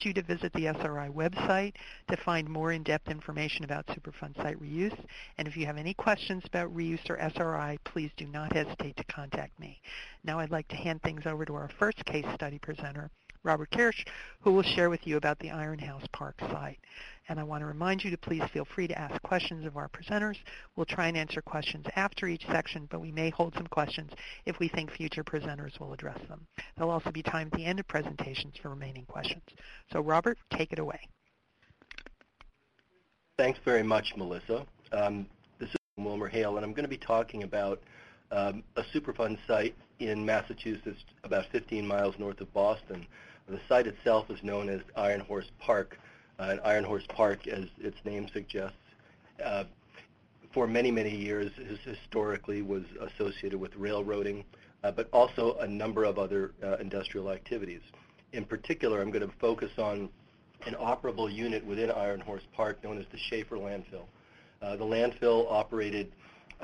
you to visit the SRI website to find more in-depth information about Superfund site reuse. And if you have any questions about reuse or SRI, please do not hesitate to contact me. Now I'd like to hand things over to our first case study presenter, Robert Kirsch, who will share with you about the Iron House Park site. And I want to remind you to please feel free to ask questions of our presenters. We'll try and answer questions after each section, but we may hold some questions if we think future presenters will address them. There'll also be time at the end of presentations for remaining questions. So Robert, take it away. Thanks very much, Melissa. This is Wilmer Hale, and I'm going to be talking about a Superfund site in Massachusetts, about 15 miles north of Boston. The site itself is known as Iron Horse Park. And Iron Horse Park, as its name suggests, for many, many years historically was associated with railroading, but also a number of other industrial activities. In particular, I'm going to focus on an operable unit within Iron Horse Park known as the Schaefer landfill. The landfill operated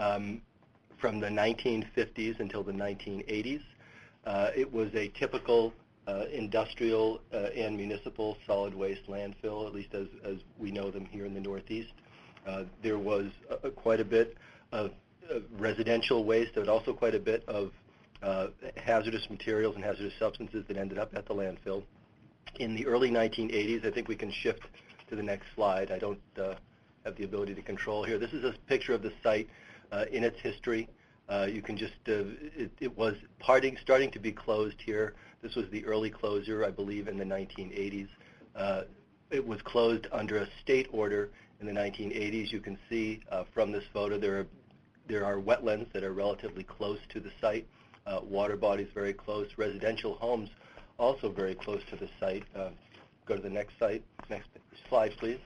from the 1950s until the 1980s. It was a typical industrial and municipal solid waste landfill, at least as we know them here in the Northeast. There was quite a bit of residential waste, but also quite a bit of hazardous materials and hazardous substances that ended up at the landfill. In the early 1980s, I think we can shift to the next slide. I don't have the ability to control here. This is a picture of the site in its history. You can just, it was starting to be closed here. This was the early closure, I believe, in the 1980s. It was closed under a state order in the 1980s. You can see from this photo there are wetlands that are relatively close to the site, water bodies very close, residential homes also very close to the site. Go to the next slide, please.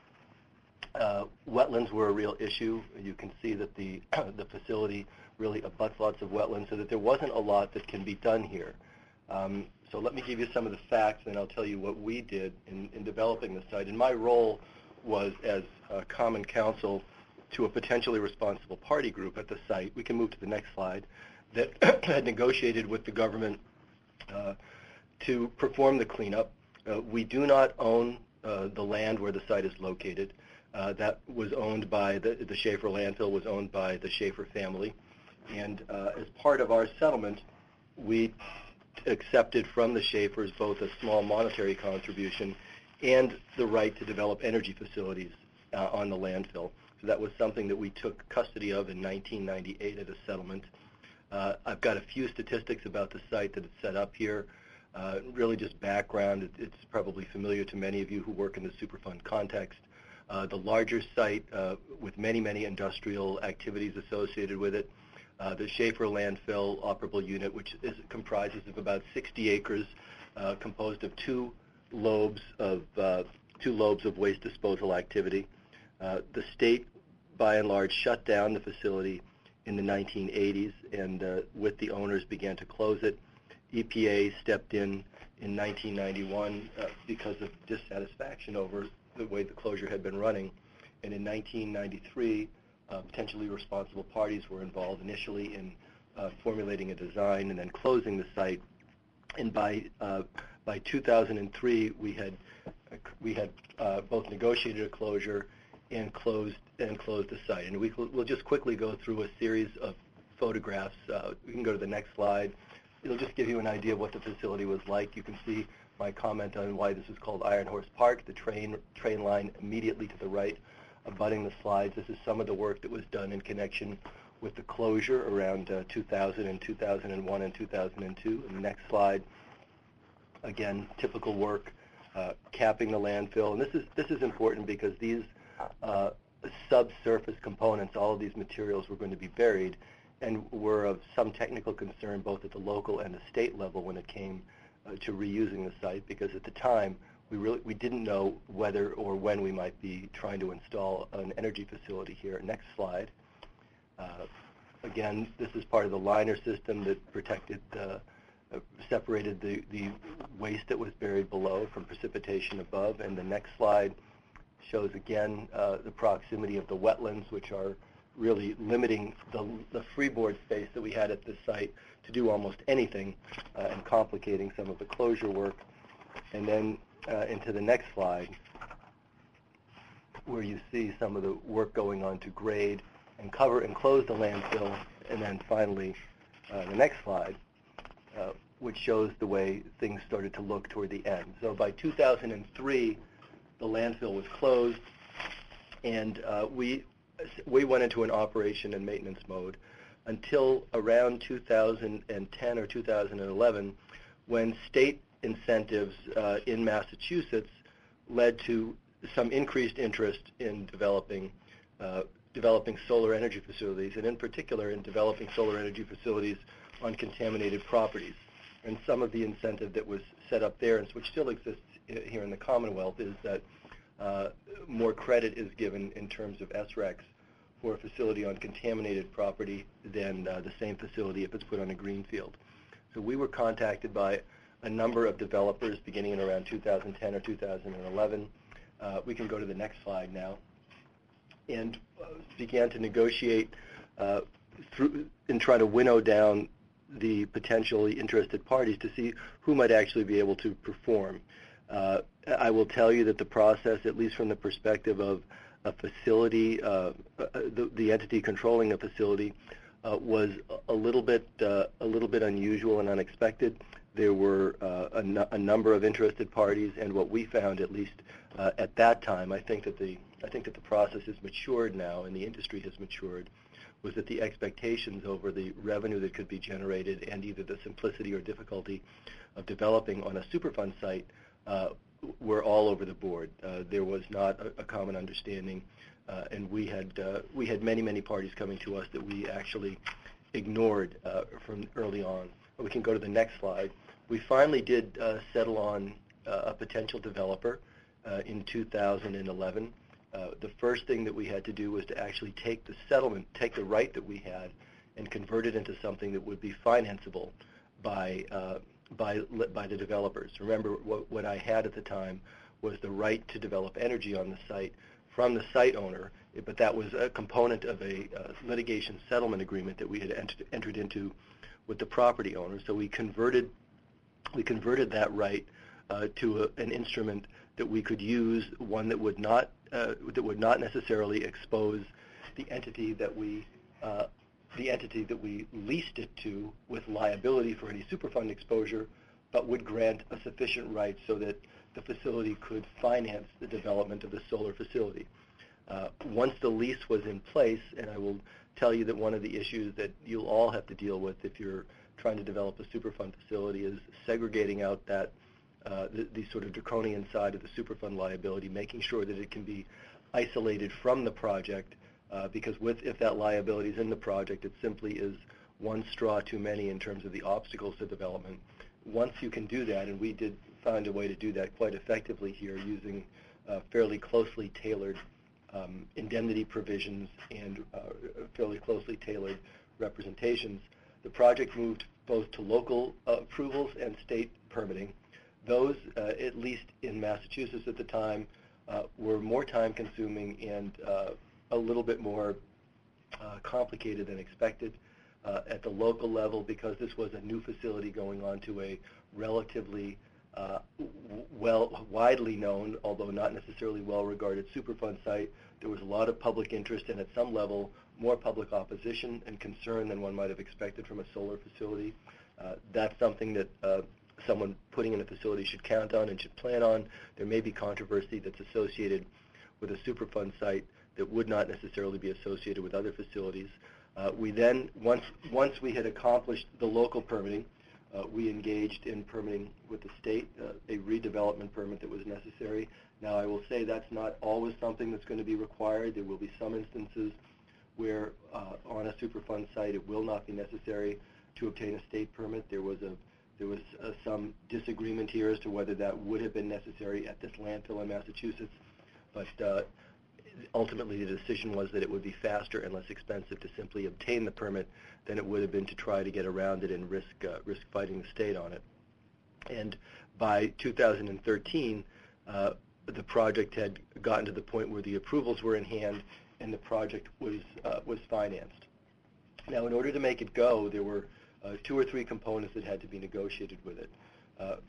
Wetlands were a real issue. You can see that the facility really abuts lots of wetlands, so that there wasn't a lot that can be done here. So let me give you some of the facts, and I'll tell you what we did in developing the site. And my role was as common counsel to a potentially responsible party group at the site. We can move to the next slide. That had negotiated with the government to perform the cleanup. We do not own the land where the site is located. That was owned by the Schaefer landfill was owned by the Schaefer family. And as part of our settlement, we accepted from the Schaefers both a small monetary contribution and the right to develop energy facilities on the landfill. So that was something that we took custody of in 1998 at a settlement. I've got a few statistics about the site that is set up here. Really just background. It's probably familiar to many of you who work in the Superfund context. The larger site with many, many industrial activities associated with it. The Schaefer landfill operable unit, which comprises of about 60 acres, composed of two lobes of waste disposal activity. The state, by and large, shut down the facility in the 1980s, and with the owners began to close it. EPA stepped in 1991 because of dissatisfaction over the way the closure had been running. And in 1993, potentially responsible parties were involved initially in formulating a design and then closing the site. And by 2003, we had both negotiated a closure and closed the site. And we'll just quickly go through a series of photographs. We can go to the next slide. It'll just give you an idea of what the facility was like. You can see my comment on why this is called Iron Horse Park, the train line immediately to the right, abutting the slides. This is some of the work that was done in connection with the closure around 2000 and 2001 and 2002. And the next slide, again, typical work, capping the landfill. And this is important because these subsurface components, all of these materials were going to be buried and were of some technical concern both at the local and the state level when it came to reusing the site, because at the time we didn't know whether or when we might be trying to install an energy facility here. Next slide. Again, this is part of the liner system that protected, separated the waste that was buried below from precipitation above. And the next slide shows again the proximity of the wetlands, which are really limiting the freeboard space that we had at this site to do almost anything and complicating some of the closure work. And then into the next slide, where you see some of the work going on to grade and cover and close the landfill, and then finally the next slide, which shows the way things started to look toward the end. So by 2003, the landfill was closed, and we went into an operation and maintenance mode until around 2010 or 2011, when state incentives in Massachusetts led to some increased interest in developing solar energy facilities, and in particular in developing solar energy facilities on contaminated properties. And some of the incentive that was set up there, and which still exists here in the Commonwealth, is that more credit is given in terms of SRECs for a facility on contaminated property than the same facility if it's put on a green field. So we were contacted by a number of developers beginning in around 2010 or 2011. We can go to the next slide now. And began to negotiate and try to winnow down the potentially interested parties to see who might actually be able to perform. I will tell you that the process, at least from the perspective of a facility, the entity controlling a facility, was a little bit unusual and unexpected. There were a number of interested parties, and what we found, at least at that time, I think that the process has matured now, and the industry has matured, was that the expectations over the revenue that could be generated and either the simplicity or difficulty of developing on a Superfund site were all over the board. There was not a common understanding, and we had many parties coming to us that we actually ignored from early on. We can go to the next slide. We finally did settle on a potential developer in 2011. The first thing that we had to do was to actually take the settlement, take the right that we had, and convert it into something that would be financeable by the developers. Remember, what I had at the time was the right to develop energy on the site from the site owner, but that was a component of a litigation settlement agreement that we had entered into with the property owner. So we converted that right to an instrument that we could use, one that would not necessarily expose the entity that we leased it to with liability for any Superfund exposure, but would grant a sufficient right so that the facility could finance the development of the solar facility. Once the lease was in place, and I will tell you that one of the issues that you'll all have to deal with if you're trying to develop a Superfund facility is segregating out that the sort of draconian side of the Superfund liability, making sure that it can be isolated from the project, because if that liability is in the project, it simply is one straw too many in terms of the obstacles to development. Once you can do that, and we did find a way to do that quite effectively here using fairly closely tailored indemnity provisions and fairly closely tailored representations, the project moved both to local approvals and state permitting. Those, at least in Massachusetts at the time, were more time-consuming and a little bit more complicated than expected. At the local level, because this was a new facility going on to a relatively widely known, although not necessarily well-regarded Superfund site, there was a lot of public interest and at some level more public opposition and concern than one might have expected from a solar facility. That's something that someone putting in a facility should count on and should plan on. There may be controversy that's associated with a Superfund site that would not necessarily be associated with other facilities. We then, once we had accomplished the local permitting, we engaged in permitting with the state, a redevelopment permit that was necessary. Now, I will say that's not always something that's going to be required. There will be some instances where on a Superfund site it will not be necessary to obtain a state permit. There was some disagreement here as to whether that would have been necessary at this landfill in Massachusetts, but ultimately the decision was that it would be faster and less expensive to simply obtain the permit than it would have been to try to get around it and risk fighting the state on it. And by 2013, the project had gotten to the point where the approvals were in hand and the project was financed. Now, in order to make it go, there were 2 or 3 components that had to be negotiated with it.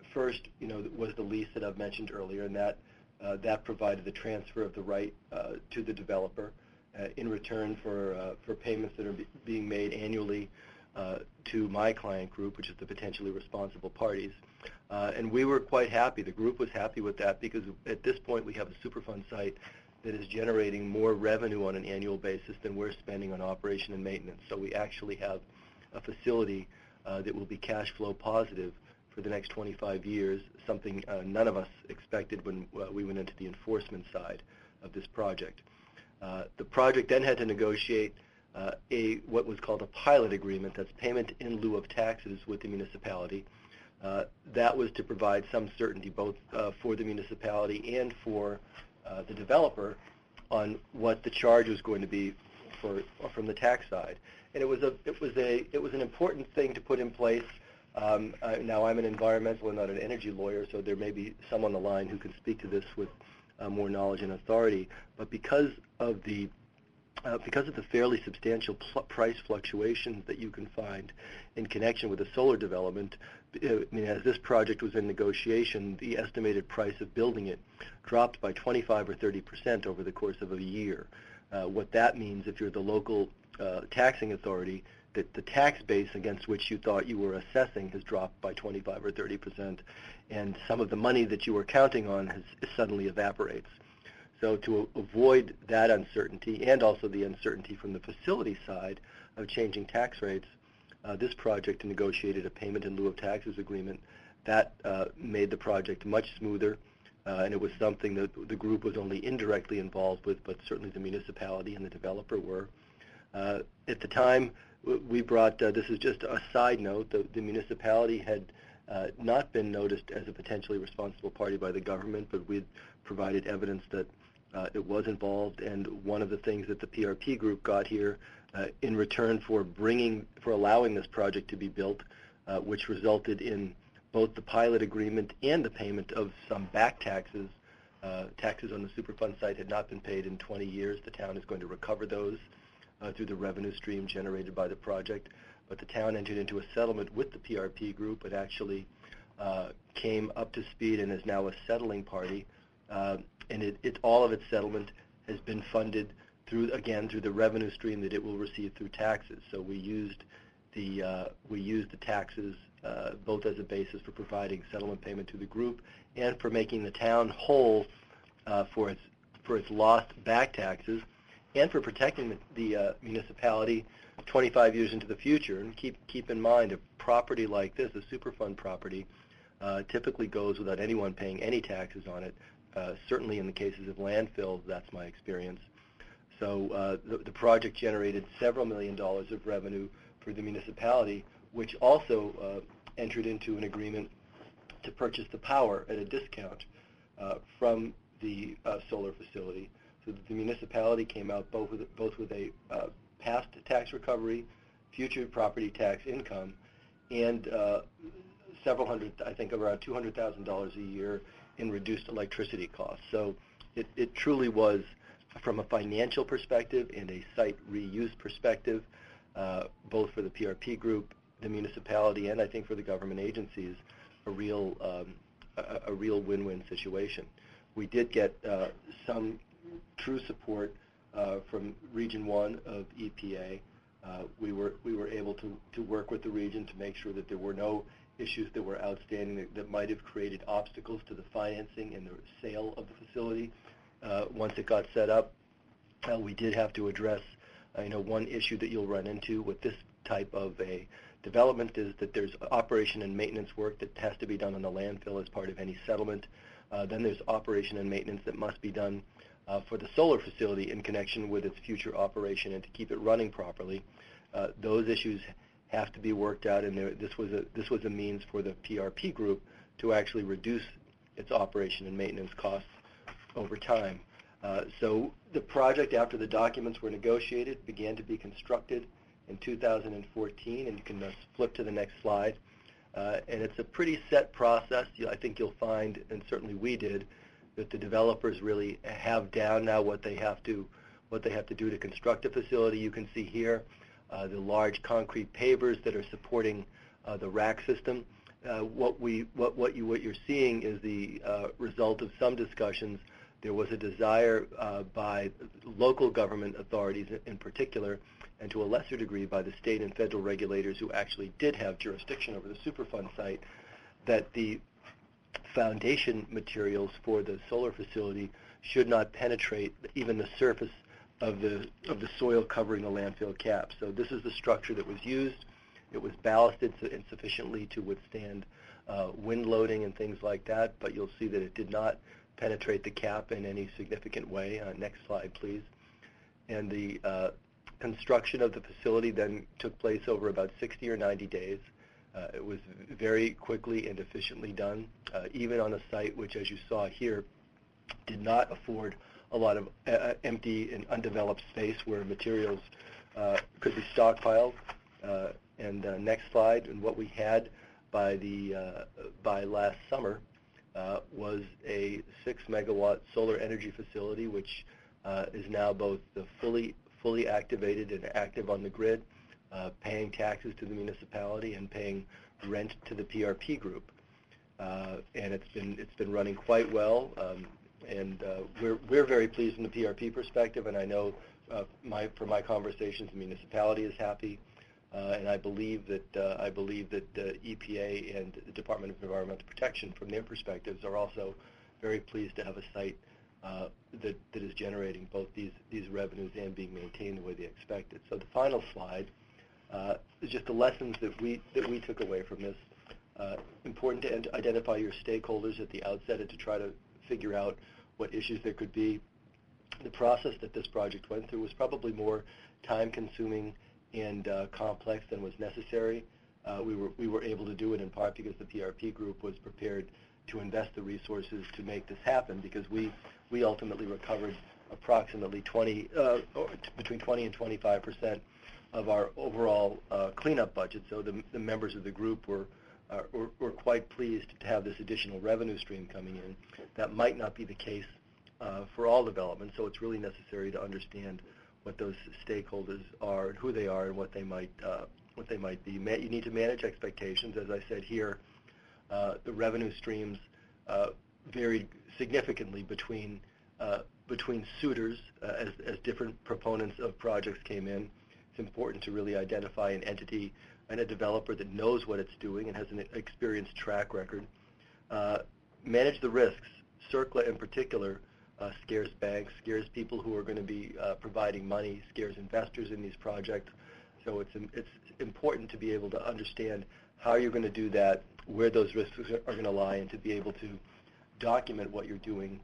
first, was the lease that I've mentioned earlier, and that provided the transfer of the right to the developer in return for payments that are being made annually to my client group, which is the potentially responsible parties. And we were quite happy. The group was happy with that because at this point we have a Superfund site that is generating more revenue on an annual basis than we're spending on operation and maintenance. So we actually have a facility that will be cash flow positive for the next 25 years, something none of us expected when we went into the enforcement side of this project. The project then had to negotiate what was called a pilot agreement, that's payment in lieu of taxes with the municipality. That was to provide some certainty both for the municipality and for the developer on what the charge was going to be from the tax side. And it was an important thing to put in place. Now I'm an environmental and not an energy lawyer, so there may be some on the line who can speak to this with more knowledge and authority. But because of the fairly substantial price fluctuations that you can find in connection with a solar development, as this project was in negotiation, the estimated price of building it dropped by 25 or 30% over the course of a year. What that means, if you're the local taxing authority, that the tax base against which you thought you were assessing has dropped by 25 or 30%, and some of the money that you were counting on suddenly evaporates. So to avoid that uncertainty and also the uncertainty from the facility side of changing tax rates, this project negotiated a payment in lieu of taxes agreement that made the project much smoother, and it was something that the group was only indirectly involved with, but certainly the municipality and the developer were. At the time, we brought, this is just a side note, the municipality had not been noticed as a potentially responsible party by the government, but we provided evidence that it was involved, and one of the things that the PRP group got here in return for allowing this project to be built, which resulted in both the pilot agreement and the payment of some back taxes. Taxes on the Superfund site had not been paid in 20 years. The town is going to recover those through the revenue stream generated by the project. But the town entered into a settlement with the PRP group. It actually came up to speed and is now a settling party. And all of its settlement has been funded through the revenue stream that it will receive through taxes. So we used the taxes both as a basis for providing settlement payment to the group and for making the town whole for its lost back taxes, and for protecting the municipality 25 years into the future. And keep in mind, a property like this, a Superfund property, typically goes without anyone paying any taxes on it. Certainly in the cases of landfills, that's my experience. So the project generated several $1 million of revenue for the municipality, which also entered into an agreement to purchase the power at a discount from the solar facility. So that the municipality came out both with a past tax recovery, future property tax income, and several hundred, I think around $200,000 a year in reduced electricity costs. So it truly was, from a financial perspective and a site reuse perspective, both for the PRP group, the municipality, and I think for the government agencies, a real win-win situation. We did get some true support from Region 1 of EPA. We were able to work with the region to make sure that there were no issues that were outstanding that might have created obstacles to the financing and the sale of the facility. Once it got set up, we did have to address, one issue that you'll run into with this type of a development is that there's operation and maintenance work that has to be done on the landfill as part of any settlement. Then there's operation and maintenance that must be done for the solar facility in connection with its future operation and to keep it running properly. Those issues have to be worked out, and this was a means for the PRP group to actually reduce its operation and maintenance costs over time. So the project, after the documents were negotiated, began to be constructed in 2014, and you can flip to the next slide. And it's a pretty set process. I think you'll find, and certainly we did, that the developers really have down now what they have to do to construct a facility. You can see here the large concrete pavers that are supporting the rack system. What you're seeing is the result of some discussions. There was a desire by local government authorities in particular, and to a lesser degree by the state and federal regulators who actually did have jurisdiction over the Superfund site, that the foundation materials for the solar facility should not penetrate even the surface of the soil covering the landfill cap. So this is the structure that was used. It was ballasted sufficiently to withstand wind loading and things like that, but you'll see that it did not penetrate the cap in any significant way. Next slide, please. And the construction of the facility then took place over about 60 or 90 days. It was very quickly and efficiently done, even on a site which, as you saw here, did not afford a lot of empty and undeveloped space where materials could be stockpiled. Next slide. And what we had by last summer was a 6-megawatt solar energy facility, which is now both fully activated and active on the grid, paying taxes to the municipality and paying rent to the PRP group. And it's been running quite well. We're very pleased from the PRP perspective, and I know from my conversations, the municipality is happy. And I believe that EPA and the Department of Environmental Protection, from their perspectives, are also very pleased to have a site that is generating both these revenues and being maintained the way they expected. So the final slide is just the lessons that we took away from this. Important to identify your stakeholders at the outset and to try to figure out what issues there could be. The process that this project went through was probably more time-consuming and complex than was necessary. We were able to do it in part because the PRP group was prepared to invest the resources to make this happen, because we ultimately recovered approximately between 20 and 25% of our overall cleanup budget. So the members of the group were quite pleased to have this additional revenue stream coming in. That might not be the case for all development, so it's really necessary to understand what those stakeholders are and who they are and what they might be. You need to manage expectations. As I said here, the revenue streams varied significantly between suitors as different proponents of projects came in. It's important to really identify an entity and a developer that knows what it's doing and has an experienced track record. Manage the risks. CERCLA in particular scares banks, scares people who are going to be providing money, scares investors in these projects. So it's important to be able to understand how you're going to do that, where those risks are going to lie, and to be able to document what you're doing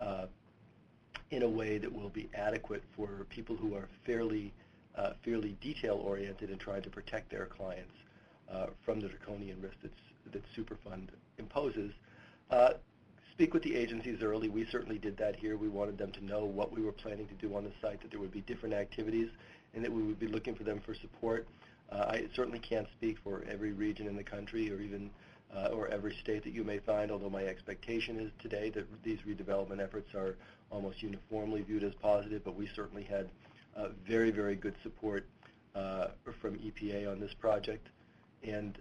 in a way that will be adequate for people who are fairly detail-oriented and trying to protect their clients from the draconian risk that Superfund imposes. Speak with the agencies early. We certainly did that here. We wanted them to know what we were planning to do on the site, that there would be different activities, and that we would be looking for them for support. I certainly can't speak for every region in the country or even or every state that you may find, although my expectation is today that these redevelopment efforts are almost uniformly viewed as positive, but we certainly had very, very good support from EPA on this project. And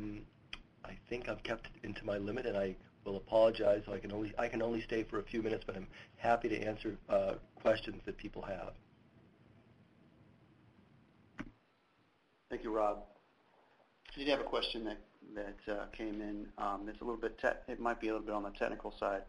I think I've kept into my limit, and I will apologize. So I can only stay for a few minutes, but I'm happy to answer questions that people have. Thank you, Rob. I did have a question that came in. It's a little bit. It might be a little bit on the technical side.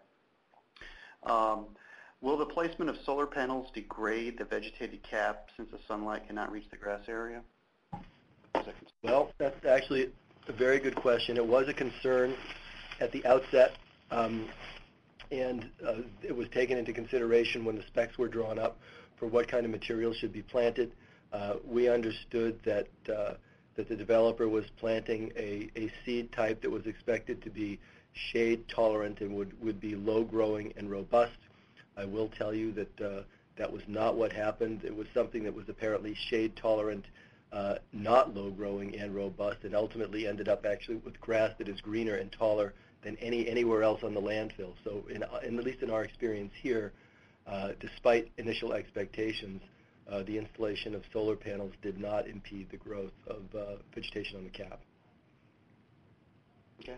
Will the placement of solar panels degrade the vegetated cap since the sunlight cannot reach the grass area? Well, that's actually a very good question. It was a concern at the outset, and it was taken into consideration when the specs were drawn up for what kind of materials should be planted. We understood that the developer was planting a seed type that was expected to be shade tolerant and would be low growing and robust. I will tell you that that was not what happened. It was something that was apparently shade tolerant, not low growing and robust, and ultimately ended up actually with grass that is greener and taller than anywhere else on the landfill. So at least in our experience here, despite initial expectations, the installation of solar panels did not impede the growth of vegetation on the cap. Okay.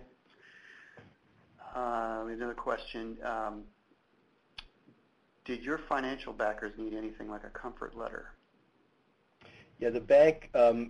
Another question. Did your financial backers need anything like a comfort letter? Yeah, the bank.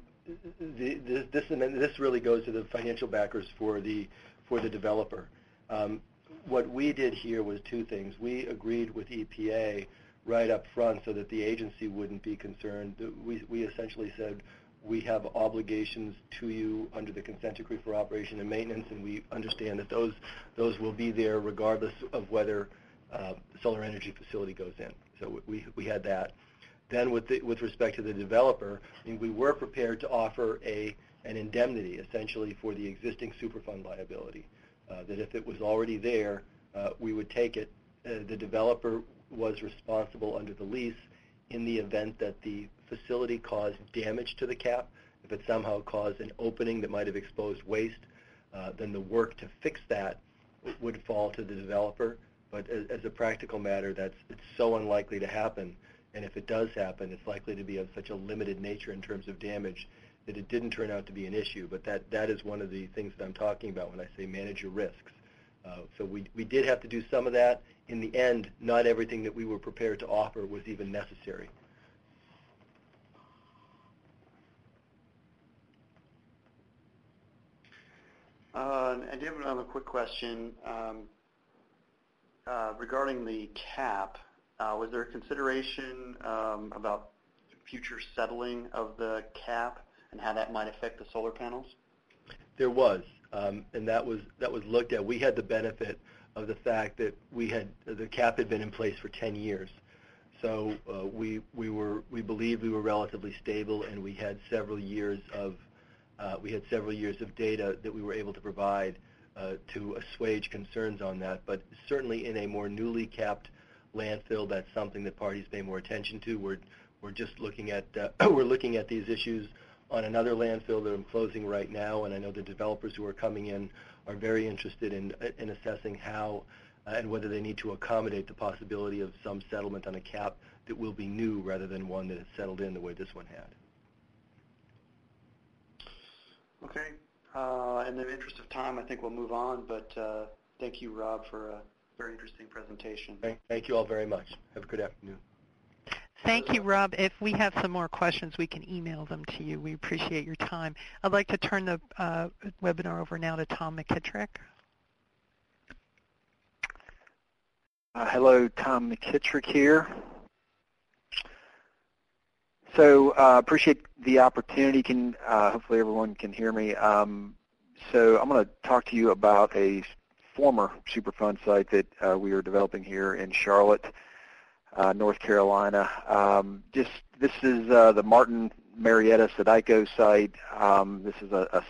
This really goes to the financial backers for the developer. What we did here was two things. We agreed with EPA right up front so that the agency wouldn't be concerned. We essentially said we have obligations to you under the consent decree for operation and maintenance, and we understand that those will be there regardless of whether the solar energy facility goes in. So we had that. Then with respect to the developer, I mean, we were prepared to offer an indemnity essentially for the existing Superfund liability. That if it was already there, we would take it. The developer was responsible under the lease in the event that the facility caused damage to the cap. If it somehow caused an opening that might have exposed waste, then the work to fix that would fall to the developer. But as a practical matter, it's so unlikely to happen. And if it does happen, it's likely to be of such a limited nature in terms of damage that it didn't turn out to be an issue. But that is one of the things that I'm talking about when I say manage your risks. So we did have to do some of that. In the end, not everything that we were prepared to offer was even necessary. And David, another quick question regarding the cap. Was there a consideration about future settling of the cap and how that might affect the solar panels? There was, and that was looked at. We had the benefit of the fact that the cap had been in place for 10 years, so we believed we were relatively stable, and we had several years of data that we were able to provide to assuage concerns on that. But certainly in a more newly capped landfill, that's something that parties pay more attention to. We're just looking at we're looking at these issues on another landfill that I'm closing right now, and I know the developers who are coming in are very interested in assessing how and whether they need to accommodate the possibility of some settlement on a cap that will be new rather than one that has settled in the way this one had. Okay. In the interest of time, I think we'll move on, but thank you, Rob, for a very interesting presentation. Thank you all very much. Have a good afternoon. Thank you, Rob. If we have some more questions, we can email them to you. We appreciate your time. I'd like to turn the webinar over now to Tom McKittrick. Hello, Tom McKittrick here. So appreciate the opportunity. Hopefully everyone can hear me. So I'm going to talk to you about a former Superfund site that we are developing here in Charlotte, North Carolina. This is the Martin Marietta Sedico site. This is a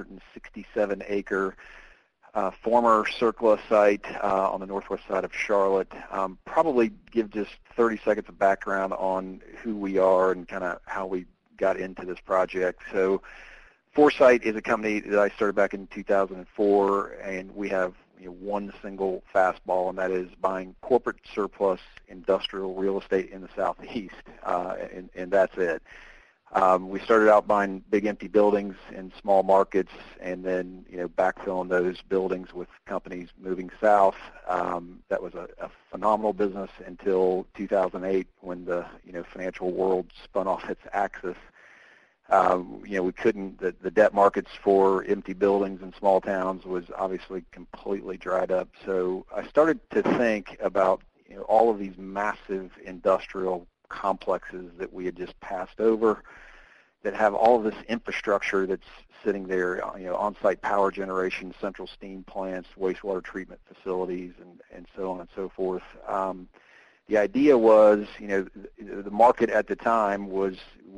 667-acre former CERCLA site on the northwest side of Charlotte. Probably give just 30 seconds of background on who we are and kind of how we got into this project. So Foresight is a company that I started back in 2004, and we have one single fastball, and that is buying corporate surplus industrial real estate in the Southeast, and that's it. We started out buying big empty buildings in small markets, and then backfilling those buildings with companies moving south. That was a phenomenal business until 2008, when the financial world spun off its axis. We couldn't. The debt markets for empty buildings in small towns was obviously completely dried up. So I started to think about all of these massive industrial complexes that we had just passed over, that have all of this infrastructure that's sitting there, on-site power generation, central steam plants, wastewater treatment facilities, and so on and so forth. The idea was, the market at the time was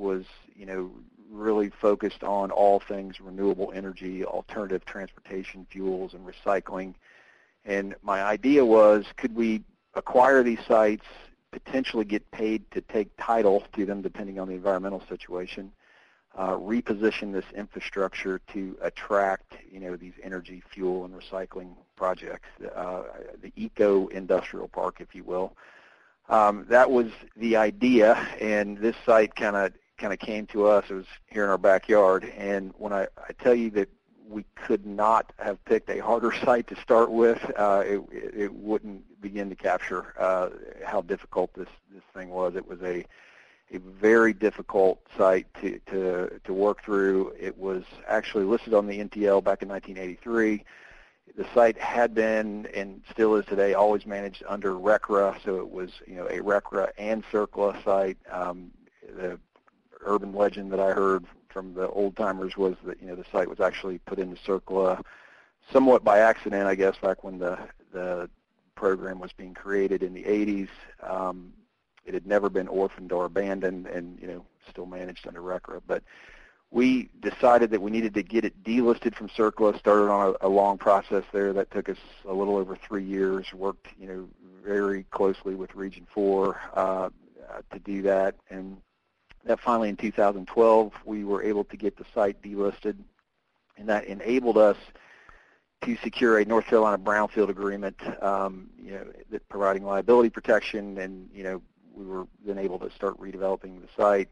really focused on all things renewable energy, alternative transportation fuels, and recycling. And my idea was, could we acquire these sites, potentially get paid to take title to them depending on the environmental situation, reposition this infrastructure to attract these energy, fuel, and recycling projects, the eco-industrial park, if you will. That was the idea, and this site kind of came to us. It was here in our backyard, and when I tell you that we could not have picked a harder site to start with. It wouldn't begin to capture how difficult this thing was. It was a very difficult site to work through. It was actually listed on the NTL back in 1983. The site had been, and still is today, always managed under RCRA, so it was, a RCRA and CERCLA site. The urban legend that I heard from the old timers was that, the site was actually put into CERCLA somewhat by accident, I guess, back when the program was being created in the 80s. It had never been orphaned or abandoned, and still managed under RCRA. But we decided that we needed to get it delisted from CERCLA. Started on a long process there that took us a little over 3 years. Worked very closely with Region 4 to do that, and that finally in 2012 we were able to get the site delisted, and that enabled us to secure a North Carolina brownfield agreement, that providing liability protection, and we were then able to start redeveloping the site.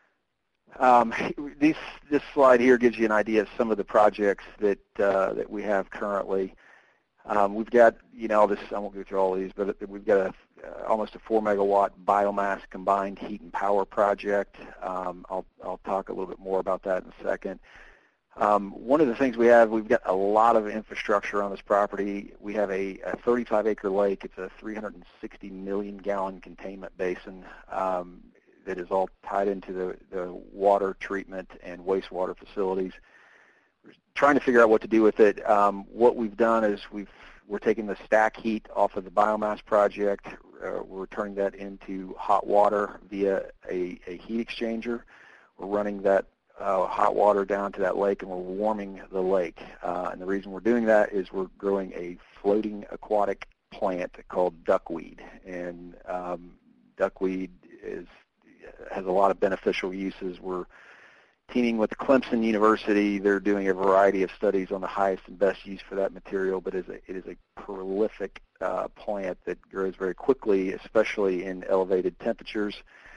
This slide here gives you an idea of some of the projects that we have currently. We've got, I won't go through all of these, but we've got almost a 4 megawatt biomass combined heat and power project. I'll talk a little bit more about that in a second. One of the things we've got a lot of infrastructure on this property. We have a 35-acre lake. It's a 360 million gallon containment basin that is all tied into the water treatment and wastewater facilities. We're trying to figure out what to do with it. What we've done is we're taking the stack heat off of the biomass project. We're turning that into hot water via a heat exchanger. We're running that hot water down to that lake, and we're warming the lake. And the reason we're doing that is we're growing a floating aquatic plant called duckweed. And duckweed has a lot of beneficial uses. We're teaming with Clemson University. They're doing a variety of studies on the highest and best use for that material, but it is a prolific plant that grows very quickly, especially in elevated temperatures.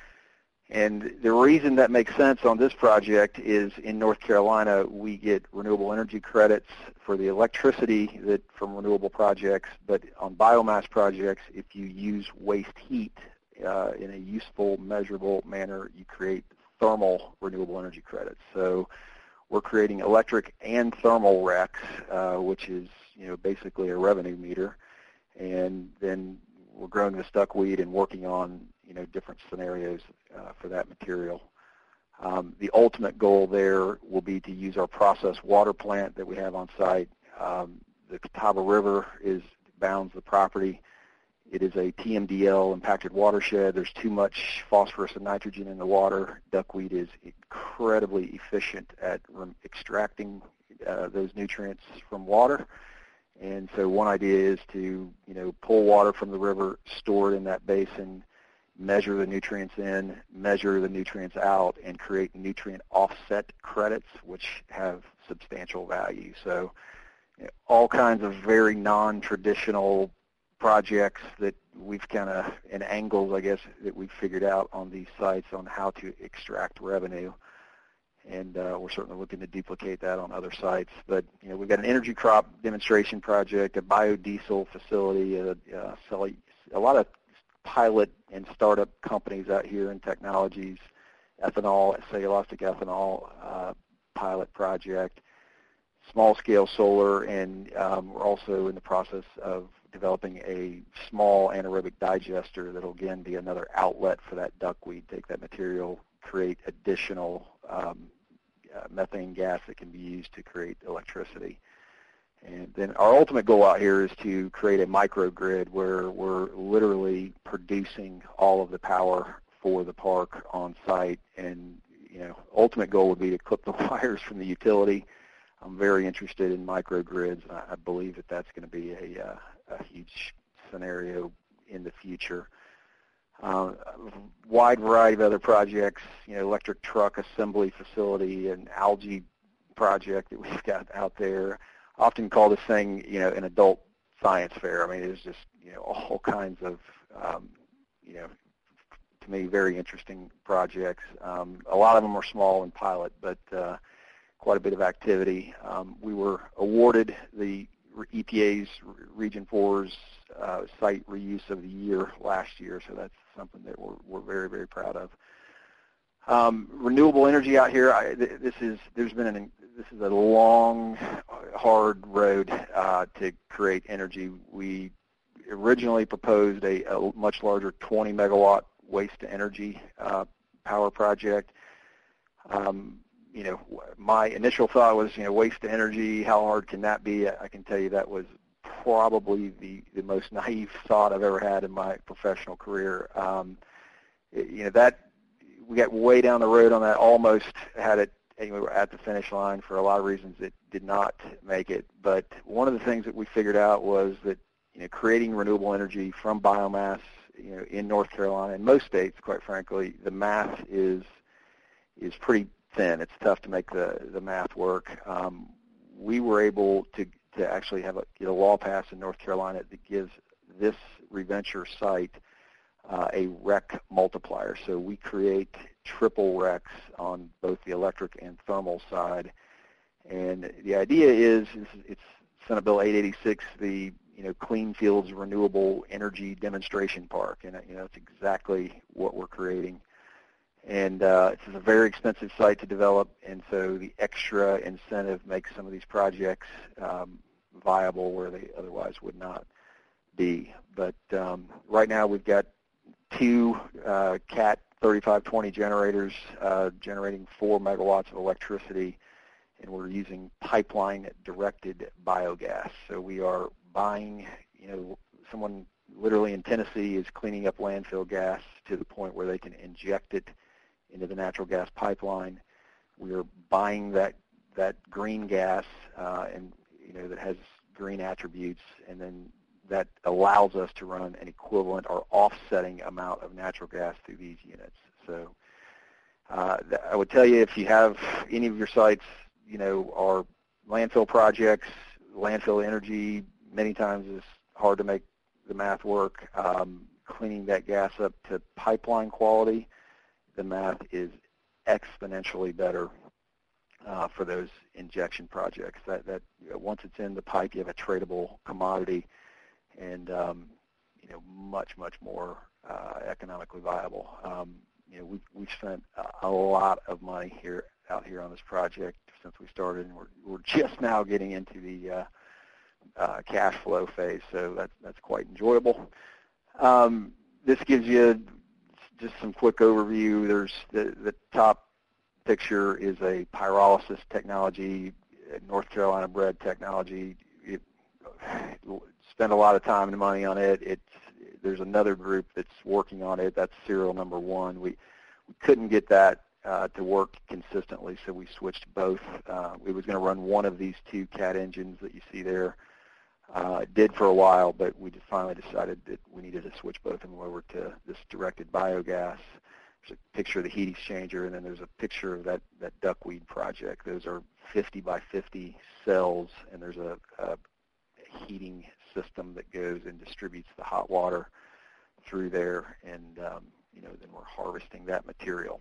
And the reason that makes sense on this project is in North Carolina, we get renewable energy credits for the electricity from renewable projects, but on biomass projects, if you use waste heat in a useful, measurable manner, you create thermal renewable energy credits. So we're creating electric and thermal RECs, which is basically a revenue meter, and then we're growing this duckweed and working on different scenarios for that material. The ultimate goal there will be to use our processed water plant that we have on site. The Catawba River bounds the property. It is a TMDL impacted watershed. There's too much phosphorus and nitrogen in the water. Duckweed is incredibly efficient at extracting those nutrients from water. And so one idea is to pull water from the river, store it in that basin, measure the nutrients in, measure the nutrients out, and create nutrient offset credits, which have substantial value. So all kinds of very non-traditional projects that we've and angles, I guess, that we've figured out on these sites on how to extract revenue. And we're certainly looking to duplicate that on other sites. But, we've got an energy crop demonstration project, a biodiesel facility, a lot of pilot and startup companies out here in technologies, ethanol, cellulosic ethanol pilot project, small-scale solar, and we're also in the process of developing a small anaerobic digester that will, again, be another outlet for that duckweed. Take that material, create additional methane gas that can be used to create electricity. And then our ultimate goal out here is to create a microgrid where we're literally producing all of the power for the park on site. And ultimate goal would be to clip the wires from the utility. I'm very interested in microgrids. I believe that that's going to be a huge scenario in the future. Wide variety of other projects, electric truck assembly facility, an algae project that we've got out there. Often call this thing, an adult science fair. I mean, there's just, all kinds of, to me, very interesting projects. A lot of them are small and pilot, but quite a bit of activity. We were awarded the EPA's Region 4's Site Reuse of the Year last year, so that's something that we're very, very proud of. Renewable energy out here, this is a long, hard road to create energy. We originally proposed a much larger 20 megawatt waste to energy power project. My initial thought was, waste to energy, how hard can that be? I can tell you that was probably the most naive thought I've ever had in my professional career. That we got way down the road on that, almost had it, we were at the finish line. For a lot of reasons it did not make it. But one of the things that we figured out was that creating renewable energy from biomass, in North Carolina and most states, quite frankly, the math is pretty thin. It's tough to make the math work. We were able to actually get a law passed in North Carolina that gives this reventure site a REC multiplier. So we create triple RECs on both the electric and thermal side. And the idea is it's Senate Bill 886, the Clean Fields Renewable Energy Demonstration Park, and that's exactly what we're creating. And it's a very expensive site to develop, and so the extra incentive makes some of these projects viable where they otherwise would not be. But right now we've got two CAT 3520 generators generating 4 megawatts of electricity, and we're using pipeline-directed biogas. So we are buying, someone literally in Tennessee is cleaning up landfill gas to the point where they can inject it into the natural gas pipeline. We are buying that green gas, and that has green attributes, and then that allows us to run an equivalent or offsetting amount of natural gas through these units. So I would tell you, if you have any of your sites, are landfill projects, landfill energy many times is hard to make the math work. Cleaning that gas up to pipeline quality, the math is exponentially better for those injection projects. That once it's in the pipe, you have a tradable commodity, and much more economically viable. We've spent a lot of money out here on this project since we started, and we're just now getting into the cash flow phase, so that's quite enjoyable. This gives you just some quick overview. There's the top picture is a pyrolysis technology, North Carolina bred technology. Spend a lot of time and money on it. There's another group that's working on it. That's serial number 1. We couldn't get that to work consistently, so we switched both. We was going to run one of these 2 CAT engines that you see there. It did for a while, but we just finally decided that we needed to switch both of them over to this directed biogas. There's a picture of the heat exchanger, and then there's a picture of that duckweed project. Those are 50 by 50 cells, and there's a heating system that goes and distributes the hot water through there, and then we're harvesting that material.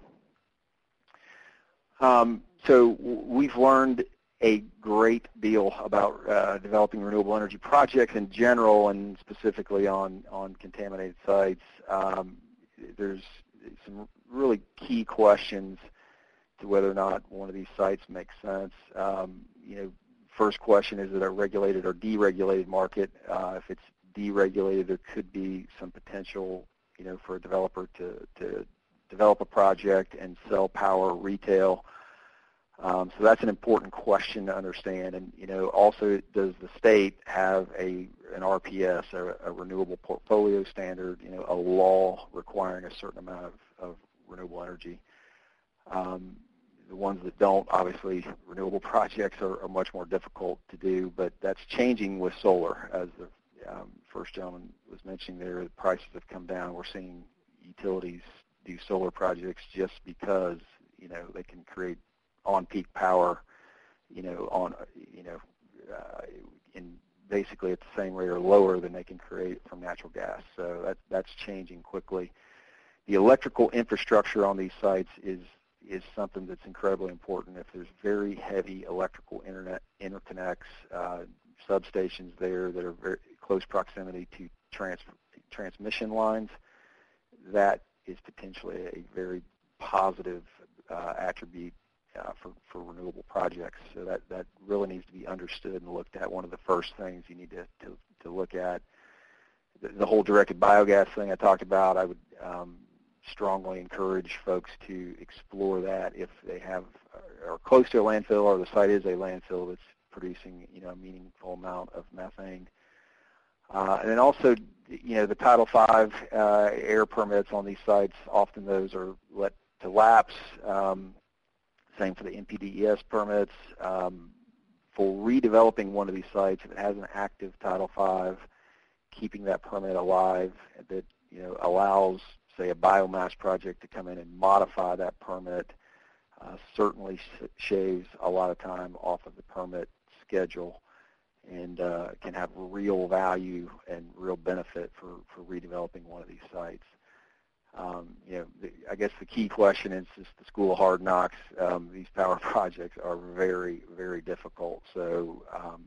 So we've learned a great deal about developing renewable energy projects in general, and specifically on contaminated sites. There's some really key questions to whether or not one of these sites makes sense. First question, is it a regulated or deregulated market? If it's deregulated, there could be some potential, for a developer to develop a project and sell power retail. So that's an important question to understand. And also, does the state have an RPS, a renewable portfolio standard, a law requiring a certain amount of renewable energy? The ones that don't, obviously, renewable projects are much more difficult to do, but that's changing with solar. As the first gentleman was mentioning there, the prices have come down. We're seeing utilities do solar projects just because, they can create on-peak power, in basically at the same rate or lower than they can create from natural gas. So that's changing quickly. The electrical infrastructure on these sites is is something that's incredibly important. If there's very heavy electrical interconnects, substations there that are very close proximity to transmission lines, that is potentially a very positive attribute for renewable projects. So that really needs to be understood and looked at. One of the first things you need to look at. The whole directed biogas thing I talked about, I would strongly encourage folks to explore that if they are close to a landfill or the site is a landfill that's producing a meaningful amount of methane. And then also, the Title V air permits on these sites, often those are let to lapse. Same for the NPDES permits. For redeveloping one of these sites, if it has an active Title V, keeping that permit alive that allows, say, a biomass project to come in and modify that permit certainly shaves a lot of time off of the permit schedule and can have real value and real benefit for redeveloping one of these sites. I guess the key question is just the school of hard knocks. These power projects are very, very difficult. So,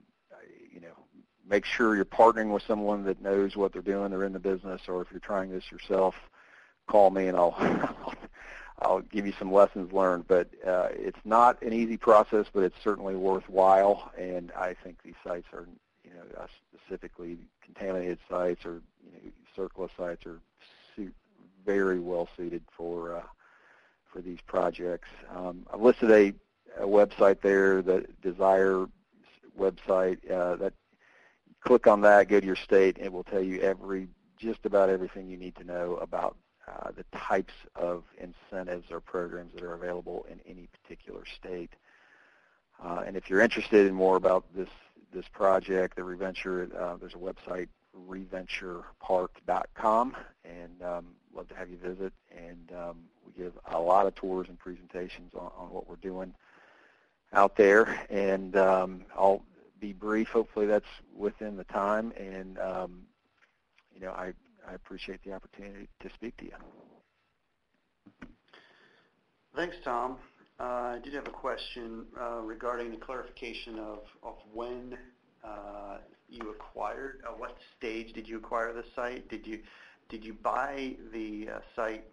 make sure you're partnering with someone that knows what they're doing. They're in the business, or if you're trying this yourself, call me and I'll give you some lessons learned. But it's not an easy process, but it's certainly worthwhile. And I think these sites are, specifically contaminated sites or CERCLA sites are very well suited for these projects. I've listed a website there, the Desire website. That click on that, go to your state, and it will tell you just about everything you need to know about the types of incentives or programs that are available in any particular state. And if you're interested in more about this project, the ReVenture, there's a website, reventurepark.com, and love to have you visit. And we give a lot of tours and presentations on what we're doing out there. And I'll be brief. Hopefully that's within the time. And, I appreciate the opportunity to speak to you. Thanks, Tom. I did have a question regarding the clarification of when you acquired. What stage did you acquire the site? Did you buy the site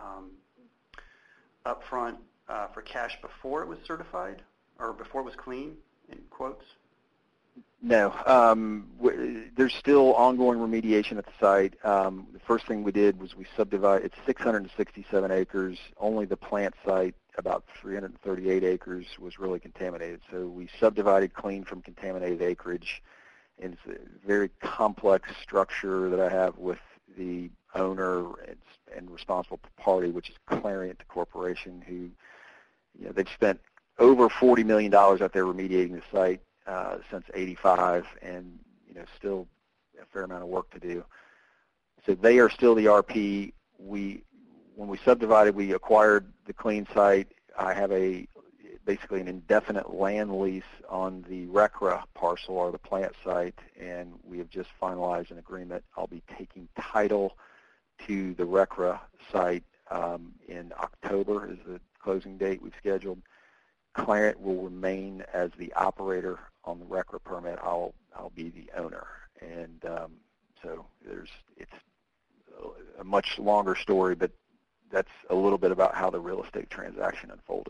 up front for cash before it was certified, or before it was clean, in quotes? No. There's still ongoing remediation at the site. The first thing we did was we subdivided. It's 667 acres. Only the plant site, about 338 acres, was really contaminated. So we subdivided clean from contaminated acreage. And it's a very complex structure that I have with the owner and responsible party, which is Clariant Corporation, who they've spent over $40 million out there remediating the site since '85, and still a fair amount of work to do. So they are still the RP. When we subdivided, we acquired the clean site. I have basically an indefinite land lease on the RECRA parcel, or the plant site, and we have just finalized an agreement. I'll be taking title to the RECRA site in October is the closing date we've scheduled. Clariant will remain as the operator on the RECRA permit. I'll be the owner, and so it's a much longer story, but that's a little bit about how the real estate transaction unfolded.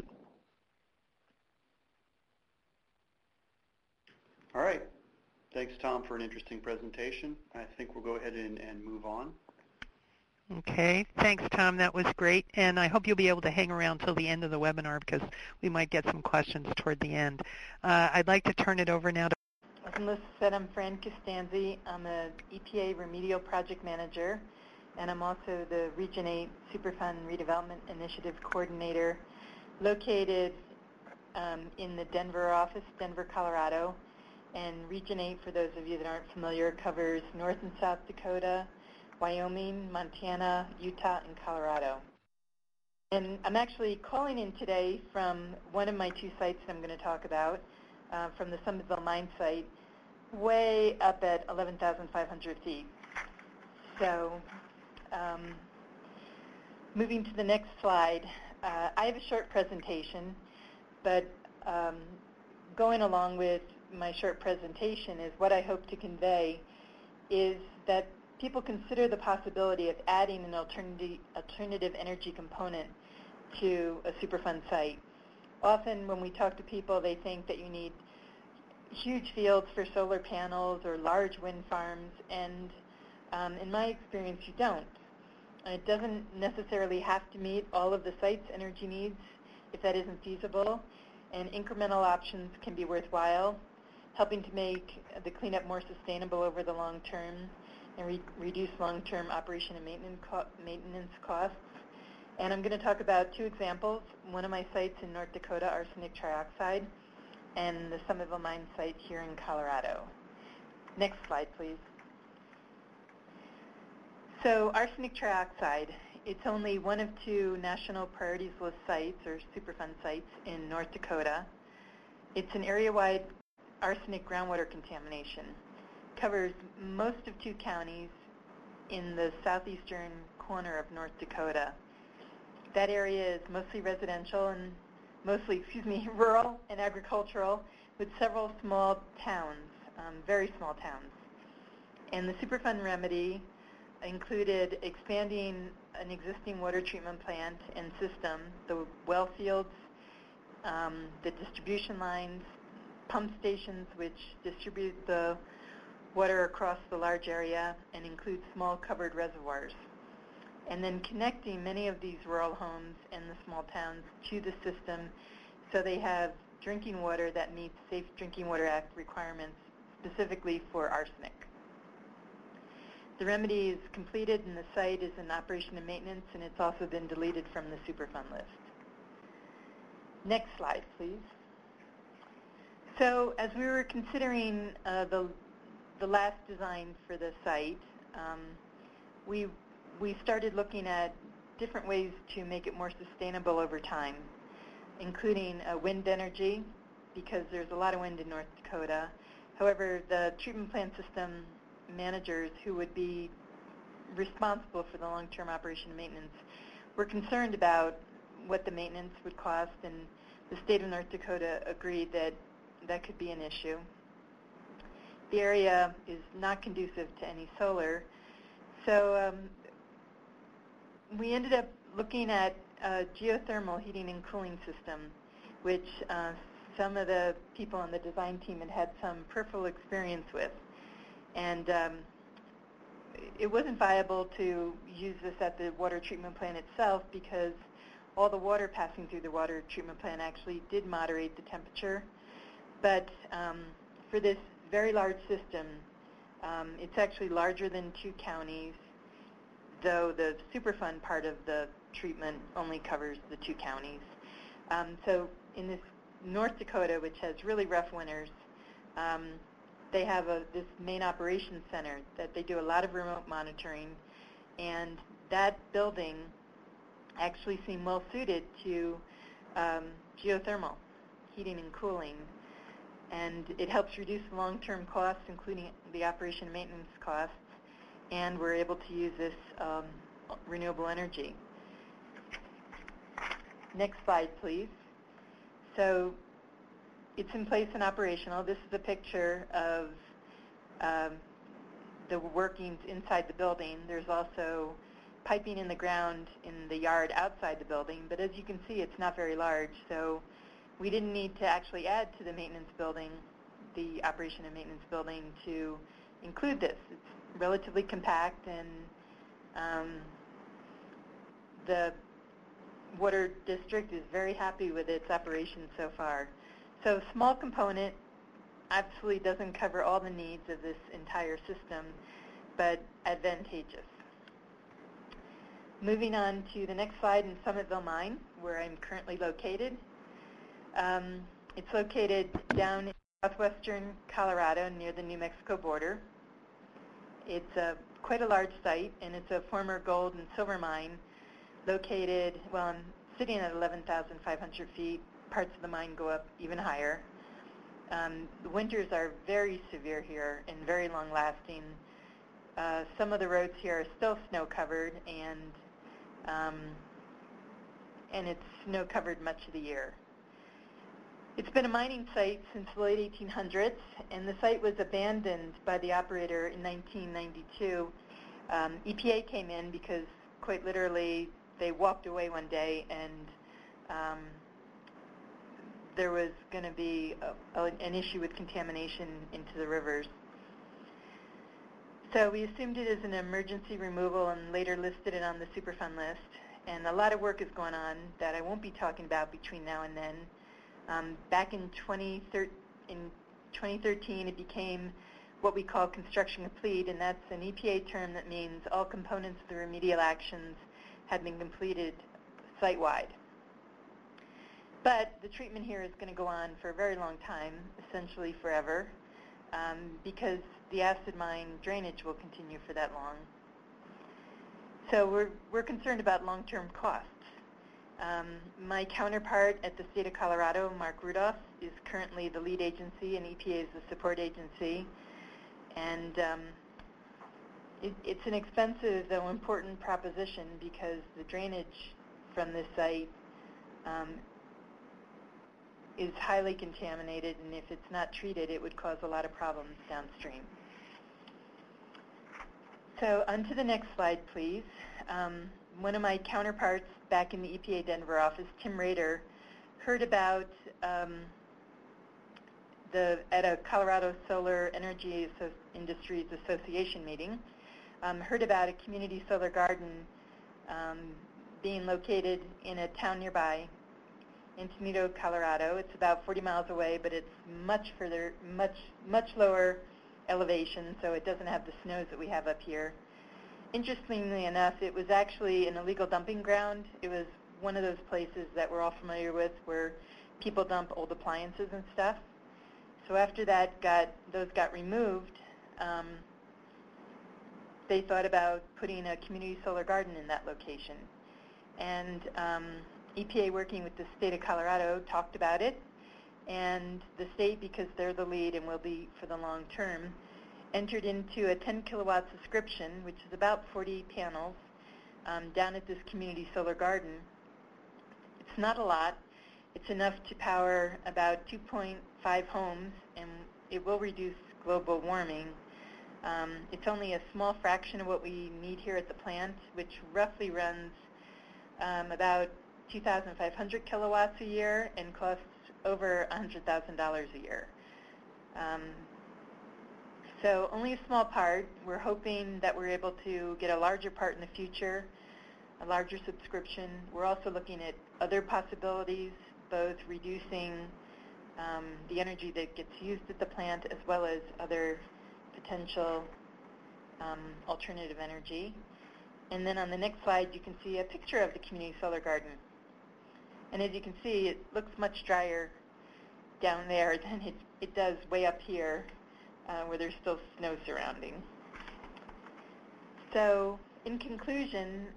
All right. Thanks, Tom, for an interesting presentation. I think we'll go ahead and move on. Okay. Thanks, Tom. That was great. And I hope you'll be able to hang around till the end of the webinar because we might get some questions toward the end. I'd like to turn it over now to... As Melissa said, I'm Fran Costanzi. I'm an EPA Remedial Project Manager, and I'm also the Region 8 Superfund Redevelopment Initiative Coordinator, located in the Denver office, Denver, Colorado. And Region 8, for those of you that aren't familiar, covers North and South Dakota, Wyoming, Montana, Utah, and Colorado. And I'm actually calling in today from one of my two sites that I'm going to talk about, from the Summitville mine site, way up at 11,500 feet. So moving to the next slide, I have a short presentation, but going along with my short presentation is what I hope to convey is that people consider the possibility of adding an alternative energy component to a Superfund site. Often when we talk to people, they think that you need huge fields for solar panels or large wind farms, and in my experience, you don't. It doesn't necessarily have to meet all of the site's energy needs if that isn't feasible, and incremental options can be worthwhile, helping to make the cleanup more sustainable over the long term and reduce long-term operation and maintenance costs. And I'm going to talk about two examples, one of my sites in North Dakota, arsenic trioxide, and the Summitville mine site here in Colorado. Next slide, please. So arsenic trioxide, it's only one of two National Priorities List sites, or Superfund sites, in North Dakota. It's an area-wide arsenic groundwater contamination. Covers most of 2 counties in the southeastern corner of North Dakota. That area is mostly residential and rural and agricultural, with several small towns, very small towns. And the Superfund remedy included expanding an existing water treatment plant and system, the well fields, the distribution lines, pump stations which distribute the water across the large area and include small covered reservoirs, and then connecting many of these rural homes and the small towns to the system so they have drinking water that meets Safe Drinking Water Act requirements specifically for arsenic. The remedy is completed and the site is in operation and maintenance, and it's also been deleted from the Superfund list. Next slide, please. So as we were considering the last design for the site, we started looking at different ways to make it more sustainable over time, including wind energy, because there's a lot of wind in North Dakota. However, the treatment plant system managers who would be responsible for the long-term operation and maintenance were concerned about what the maintenance would cost, and the state of North Dakota agreed that that could be an issue. The area is not conducive to any solar, so we ended up looking at a geothermal heating and cooling system, which some of the people on the design team had some peripheral experience with. And it wasn't viable to use this at the water treatment plant itself because all the water passing through the water treatment plant actually did moderate the temperature. But for this very large system, it's actually larger than 2 counties, though the Superfund part of the treatment only covers the 2 counties. So in this North Dakota, which has really rough winters, they have this main operations center that they do a lot of remote monitoring, and that building actually seemed well suited to geothermal heating and cooling, and it helps reduce long-term costs, including the operation and maintenance costs, and we're able to use this renewable energy. Next slide, please. So it's in place and operational. This is a picture of the workings inside the building. There's also piping in the ground in the yard outside the building, but as you can see, it's not very large, so we didn't need to actually add to the maintenance building, the operation and maintenance building, to include this. It's relatively compact, and the water district is very happy with its operation so far. So small component absolutely doesn't cover all the needs of this entire system, but advantageous. Moving on to the next slide in Summitville Mine, where I'm currently located. It's located down in southwestern Colorado near the New Mexico border. It's quite a large site, and it's a former gold and silver mine located, well, I'm sitting at 11,500 feet. Parts of the mine go up even higher. The winters are very severe here and very long-lasting. Some of the roads here are still snow-covered, and and it's snow-covered much of the year. It's been a mining site since the late 1800s, and the site was abandoned by the operator in 1992. EPA came in because, quite literally, they walked away one day, and there was going to be an issue with contamination into the rivers. So we assumed it as an emergency removal and later listed it on the Superfund list. And a lot of work is going on that I won't be talking about between now and then. Back in 2013, it became what we call construction complete, and that's an EPA term that means all components of the remedial actions had been completed site-wide. But the treatment here is going to go on for a very long time, essentially forever, because the acid mine drainage will continue for that long. So we're concerned about long-term costs. My counterpart at the state of Colorado, Mark Rudolph, is currently the lead agency, and EPA is the support agency. And it's an expensive, though important proposition, because the drainage from this site is highly contaminated, and if it's not treated, it would cause a lot of problems downstream. So on to the next slide, please. One of my counterparts back in the EPA Denver office, Tim Rader, heard about at a Colorado Solar Energy Industries Association meeting, heard about a community solar garden being located in a town nearby, Encinitas, Colorado. It's about 40 miles away, but it's much further, much lower elevation, so it doesn't have the snows that we have up here. Interestingly enough, it was actually an illegal dumping ground. It was one of those places that we're all familiar with where people dump old appliances and stuff. So after that those got removed, they thought about putting a community solar garden in that location. And EPA, working with the state of Colorado, talked about it, and the state, because they're the lead and will be for the long term, entered into a 10 kilowatt subscription, which is about 40 panels, down at this community solar garden. It's not a lot. It's enough to power about 2.5 homes, and it will reduce global warming. It's only a small fraction of what we need here at the plant, which roughly runs about 2,500 kilowatts a year and costs over $100,000 a year. So only a small part. We're hoping that we're able to get a larger part in the future, a larger subscription. We're also looking at other possibilities, both reducing the energy that gets used at the plant as well as other potential alternative energy. And then on the next slide, you can see a picture of the community solar garden. And as you can see, it looks much drier down there than it does way up here, where there's still snow surrounding. So in conclusion,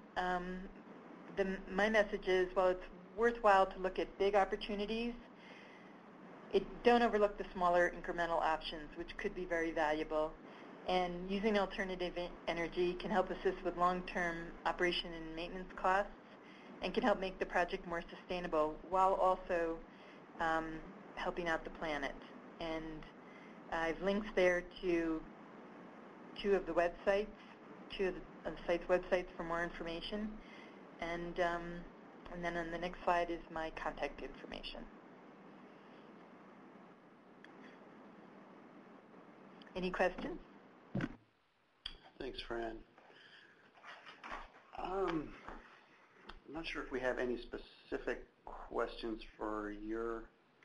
my message is, while it's worthwhile to look at big opportunities, don't overlook the smaller incremental options, which could be very valuable. And using alternative energy can help assist with long-term operation and maintenance costs, and can help make the project more sustainable while also helping out the planet. And I've links there to two of the site's websites for more information. And then on the next slide is my contact information. Any questions? Thanks, Fran. I'm not sure if we have any specific questions for your...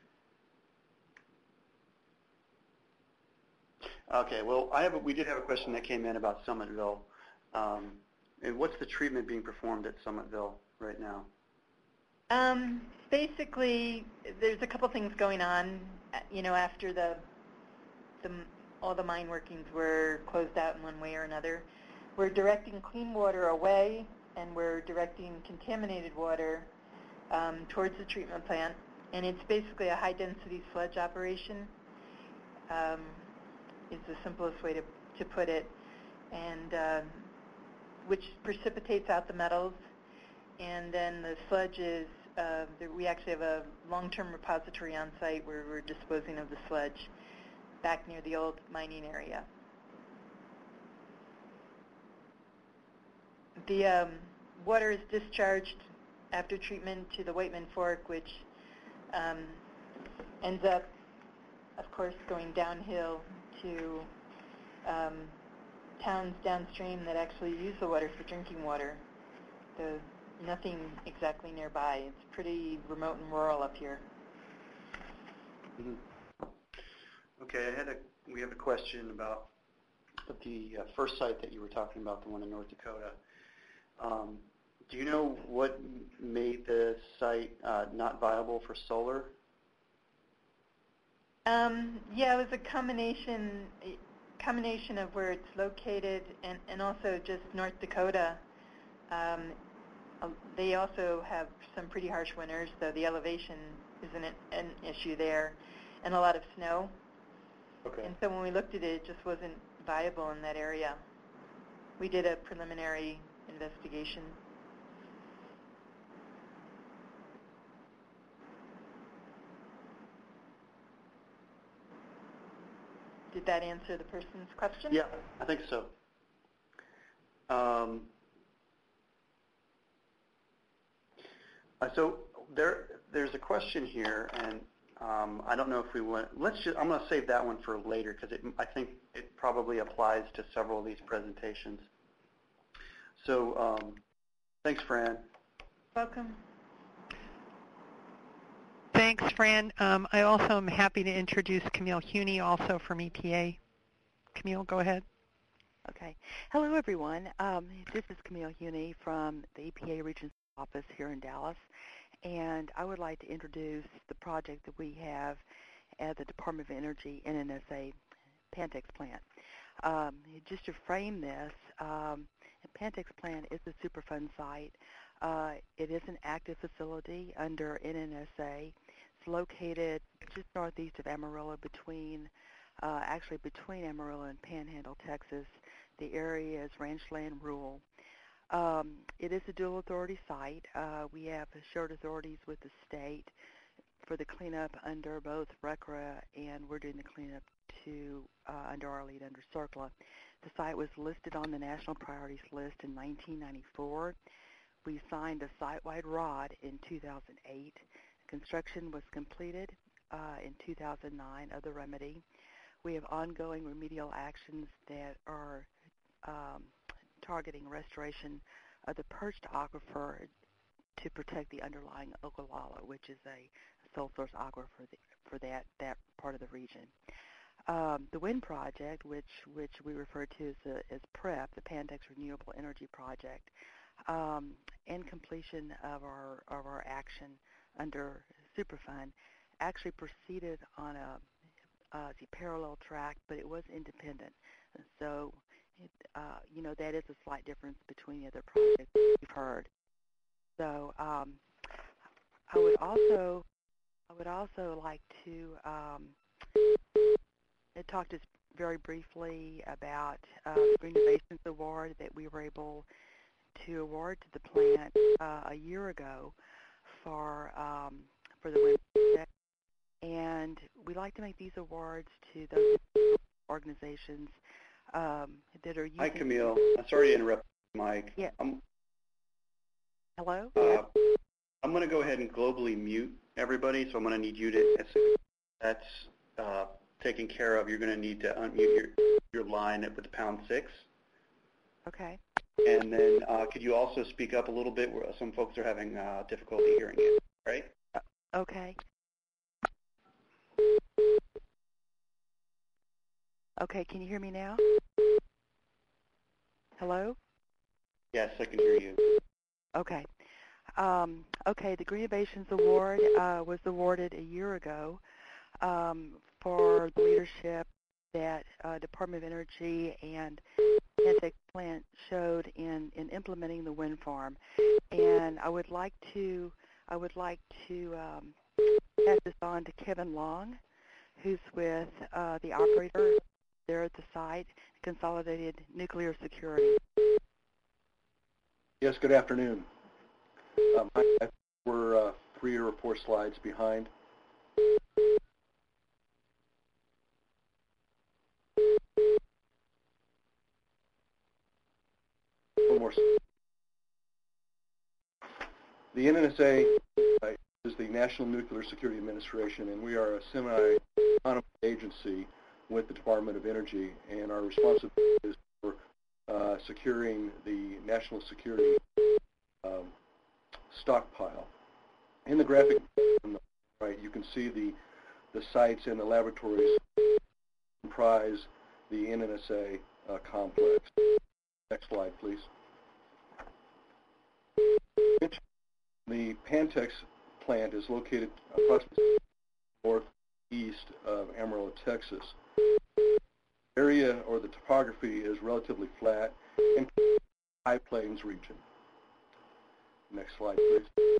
Okay, well, we did have a question that came in about Summitville. And what's the treatment being performed at Summitville right now? Basically, there's a couple things going on. After all the mine workings were closed out in one way or another. We're directing clean water away, and we're directing contaminated water towards the treatment plant. And it's basically a high-density sludge operation, is the simplest way to put it, and which precipitates out the metals. And then the sludge is we actually have a long-term repository on site where we're disposing of the sludge back near the old mining area. The water is discharged after treatment to the Waitman Fork, which ends up, of course, going downhill to towns downstream that actually use the water for drinking water. Nothing exactly nearby. It's pretty remote and rural up here. Mm-hmm. Okay, we have a question about the first site that you were talking about, the one in North Dakota. Do you know what made the site not viable for solar? Yeah, it was a combination of where it's located and also just North Dakota. They also have some pretty harsh winters, though the elevation isn't an issue there, and a lot of snow. Okay. And so when we looked at it, it just wasn't viable in that area. We did a preliminary investigation. Did that answer the person's question? Yeah, I think so. So there's a question here, and I don't know if we want. I'm going to save that one for later because I think it probably applies to several of these presentations. So thanks, Fran. Welcome. Thanks, Fran. I also am happy to introduce Camille Huney, also from EPA. Camille, go ahead. Okay. Hello, everyone. This is Camille Huney from the EPA Regional Office here in Dallas, and I would like to introduce the project that we have at the Department of Energy NNSA Pantex plant. Just to frame this, Pantex plant is a Superfund site. It is an active facility under NNSA. It's located just northeast of Amarillo, actually between Amarillo and Panhandle, Texas. The area is ranchland rural. It is a dual authority site. We have shared authorities with the state for the cleanup under both RCRA, and we're doing the cleanup under our lead under CERCLA. The site was listed on the National Priorities List in 1994. We signed a site-wide ROD in 2008. Construction was completed in 2009 of the remedy. We have ongoing remedial actions that are targeting restoration of the perched aquifer to protect the underlying Ogallala, which is a sole source aquifer for that part of the region. The wind project, which we refer to as PREP, the Pantex Renewable Energy Project, and completion of our action under Superfund, actually proceeded on the parallel track, but it was independent. So, that is a slight difference between the other projects you've heard. So, I would also like to talk just very briefly about the Green Innovations Award that we were able to award to the plant a year ago for the wind project. And we like to make these awards to those organizations that are using... Hi, Camille. I'm sorry to interrupt, Mike. Yeah. Hello? I'm going to go ahead and globally mute everybody, so I'm going to need you to, as that's taken care of, you're going to need to unmute your line with the #6. Okay. And then could you also speak up a little bit? Some folks are having difficulty hearing you, right? Okay. Okay, can you hear me now? Hello? Yes, I can hear you. Okay. Okay, the Green Innovations Award was awarded a year ago for the leadership that Department of Energy and Pantex plant showed in implementing the wind farm. And I would like to pass this on to Kevin Long, who's with the operator there at the site, Consolidated Nuclear Security. Yes, good afternoon. We're 3 or 4 slides behind. One more. The NNSA is the National Nuclear Security Administration, and we are a semi-autonomous agency with the Department of Energy, and our responsibility is for securing the national security stockpile. In the graphic on the right, you can see the sites and the laboratories comprise the NNSA complex. Next slide, please. The Pantex plant is located approximately northeast of Amarillo, Texas. The area or the topography is relatively flat and high plains region. Next slide, please.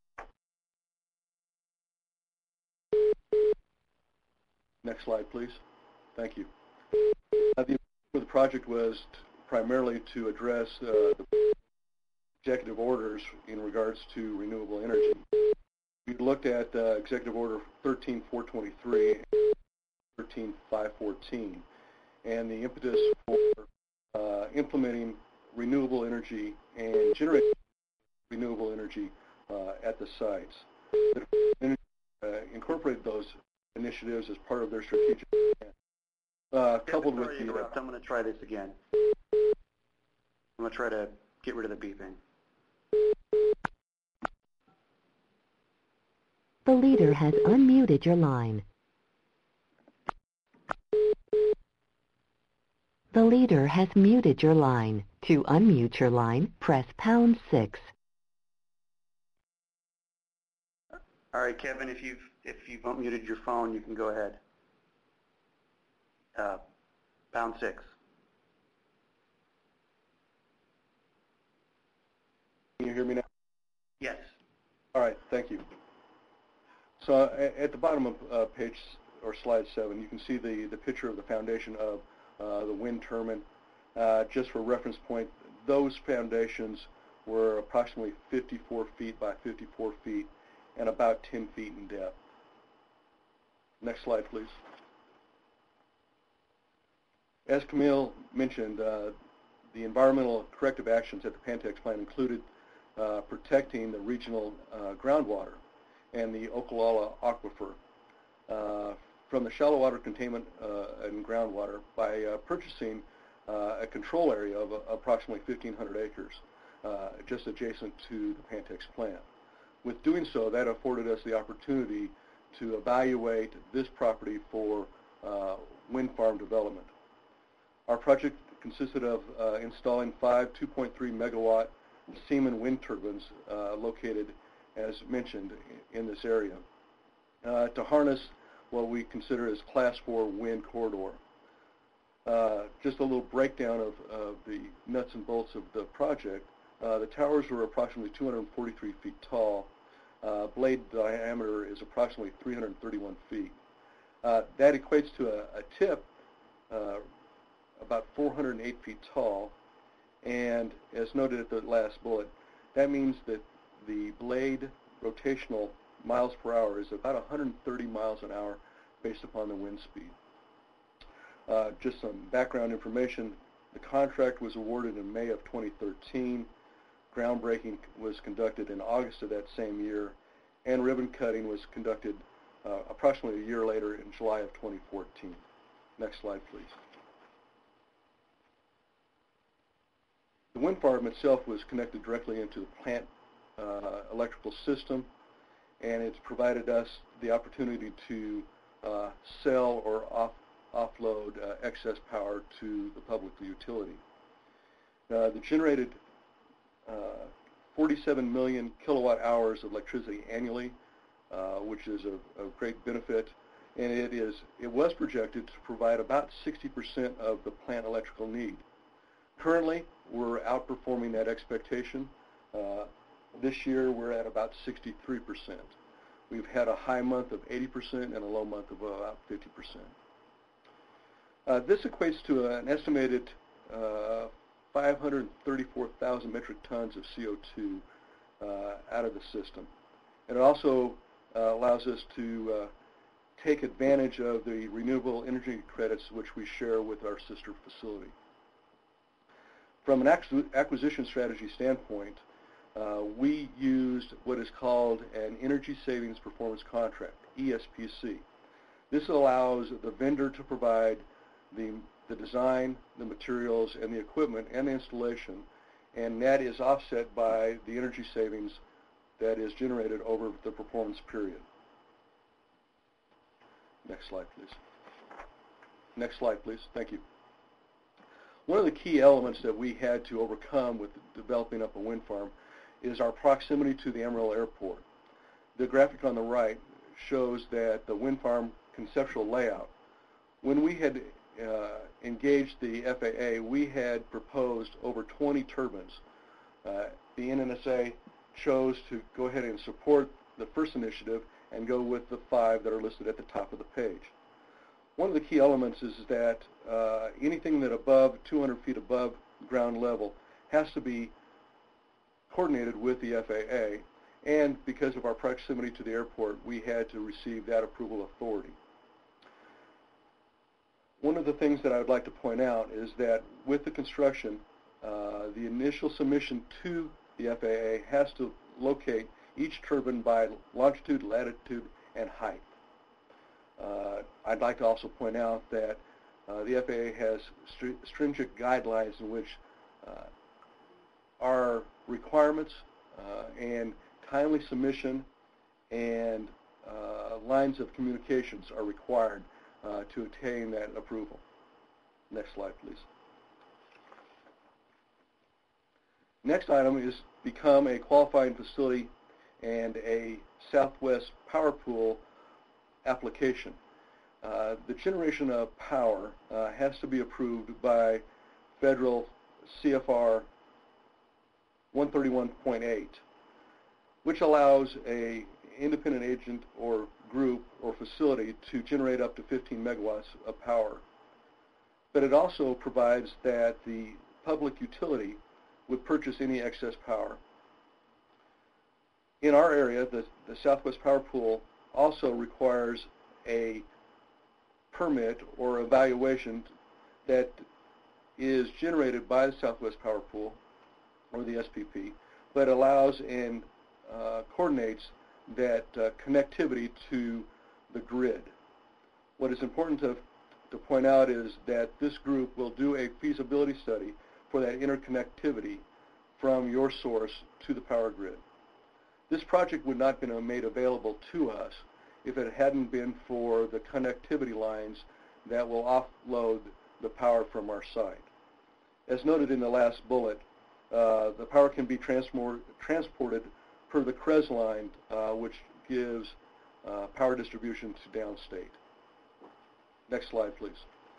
Next slide, please. Thank you. The objective of the project was primarily to address the executive orders in regards to renewable energy. We looked at Executive Order 13423 and 13514, and the impetus for implementing renewable energy and generating renewable energy at the sites. The incorporated those initiatives as part of their strategic plan. Coupled with the... I'm going to try this again. I'm going to try to get rid of the beeping. The leader has unmuted your line. The leader has muted your line. To unmute your line, press #6. All right, Kevin, if you've unmuted your phone, you can go ahead. #6. Can you hear me now? Yes. All right, thank you. So at the bottom of page or slide 7, you can see the picture of the foundation of the wind turbine. Just for reference point, those foundations were approximately 54 feet by 54 feet and about 10 feet in depth. Next slide, please. As Camille mentioned, the environmental corrective actions at the Pantex plant included protecting the regional groundwater and the Okolala aquifer from the shallow water containment and groundwater by purchasing a control area of approximately 1,500 acres just adjacent to the Pantex plant. With doing so, that afforded us the opportunity to evaluate this property for wind farm development. Our project consisted of installing 5 2.3 megawatt Siemens wind turbines located, as mentioned, in this area to harness what we consider as Class 4 wind corridor. Just a little breakdown of the nuts and bolts of the project. The towers were approximately 243 feet tall. Blade diameter is approximately 331 feet. That equates to a tip about 408 feet tall, and as noted at the last bullet, that means that the blade rotational miles per hour is about 130 miles an hour based upon the wind speed. Just some background information, the contract was awarded in May of 2013. Groundbreaking was conducted in August of that same year, and ribbon cutting was conducted approximately a year later in July of 2014. Next slide, please. The wind farm itself was connected directly into the plant electrical system, and it's provided us the opportunity to sell or offload excess power to the public utility. The generated 47 million kilowatt hours of electricity annually, which is of great benefit, and it was projected to provide about 60% of the plant electrical need. Currently, we're outperforming that expectation. This year, we're at about 63%. We've had a high month of 80% and a low month of about 50%. This equates to an estimated 534,000 metric tons of CO2 out of the system. And it also allows us to take advantage of the renewable energy credits which we share with our sister facility. From an acquisition strategy standpoint, we used what is called an Energy Savings Performance Contract, ESPC. This allows the vendor to provide the design, the materials, and the equipment and the installation, and that is offset by the energy savings that is generated over the performance period. Next slide, please. Next slide, please. Thank you. One of the key elements that we had to overcome with developing up a wind farm is our proximity to the Amarillo Airport. The graphic on the right shows that the wind farm conceptual layout. When we had engaged the FAA, we had proposed over 20 turbines. The NNSA chose to go ahead and support the first initiative and go with the 5 that are listed at the top of the page. One of the key elements is that anything that above 200 feet above ground level has to be coordinated with the FAA, and because of our proximity to the airport, we had to receive that approval authority. One of the things that I would like to point out is that with the construction, the initial submission to the FAA has to locate each turbine by longitude, latitude, and height. I'd like to also point out that the FAA has stringent guidelines in which our requirements and timely submission and lines of communications are required to obtain that approval. Next slide, please. Next item is become a qualifying facility and a Southwest Power Pool application. The generation of power has to be approved by federal CFR 131.8, which allows a independent agent or group or facility to generate up to 15 megawatts of power. But it also provides that the public utility would purchase any excess power. In our area, the Southwest Power Pool also requires a permit or evaluation that is generated by the Southwest Power Pool, or the SPP, but allows and coordinates that connectivity to the grid. What is important to point out is that this group will do a feasibility study for that interconnectivity from your source to the power grid. This project would not have been made available to us if it hadn't been for the connectivity lines that will offload the power from our site. As noted in the last bullet, the power can be transported per the CREZ line, which gives power distribution to downstate. Next slide, please.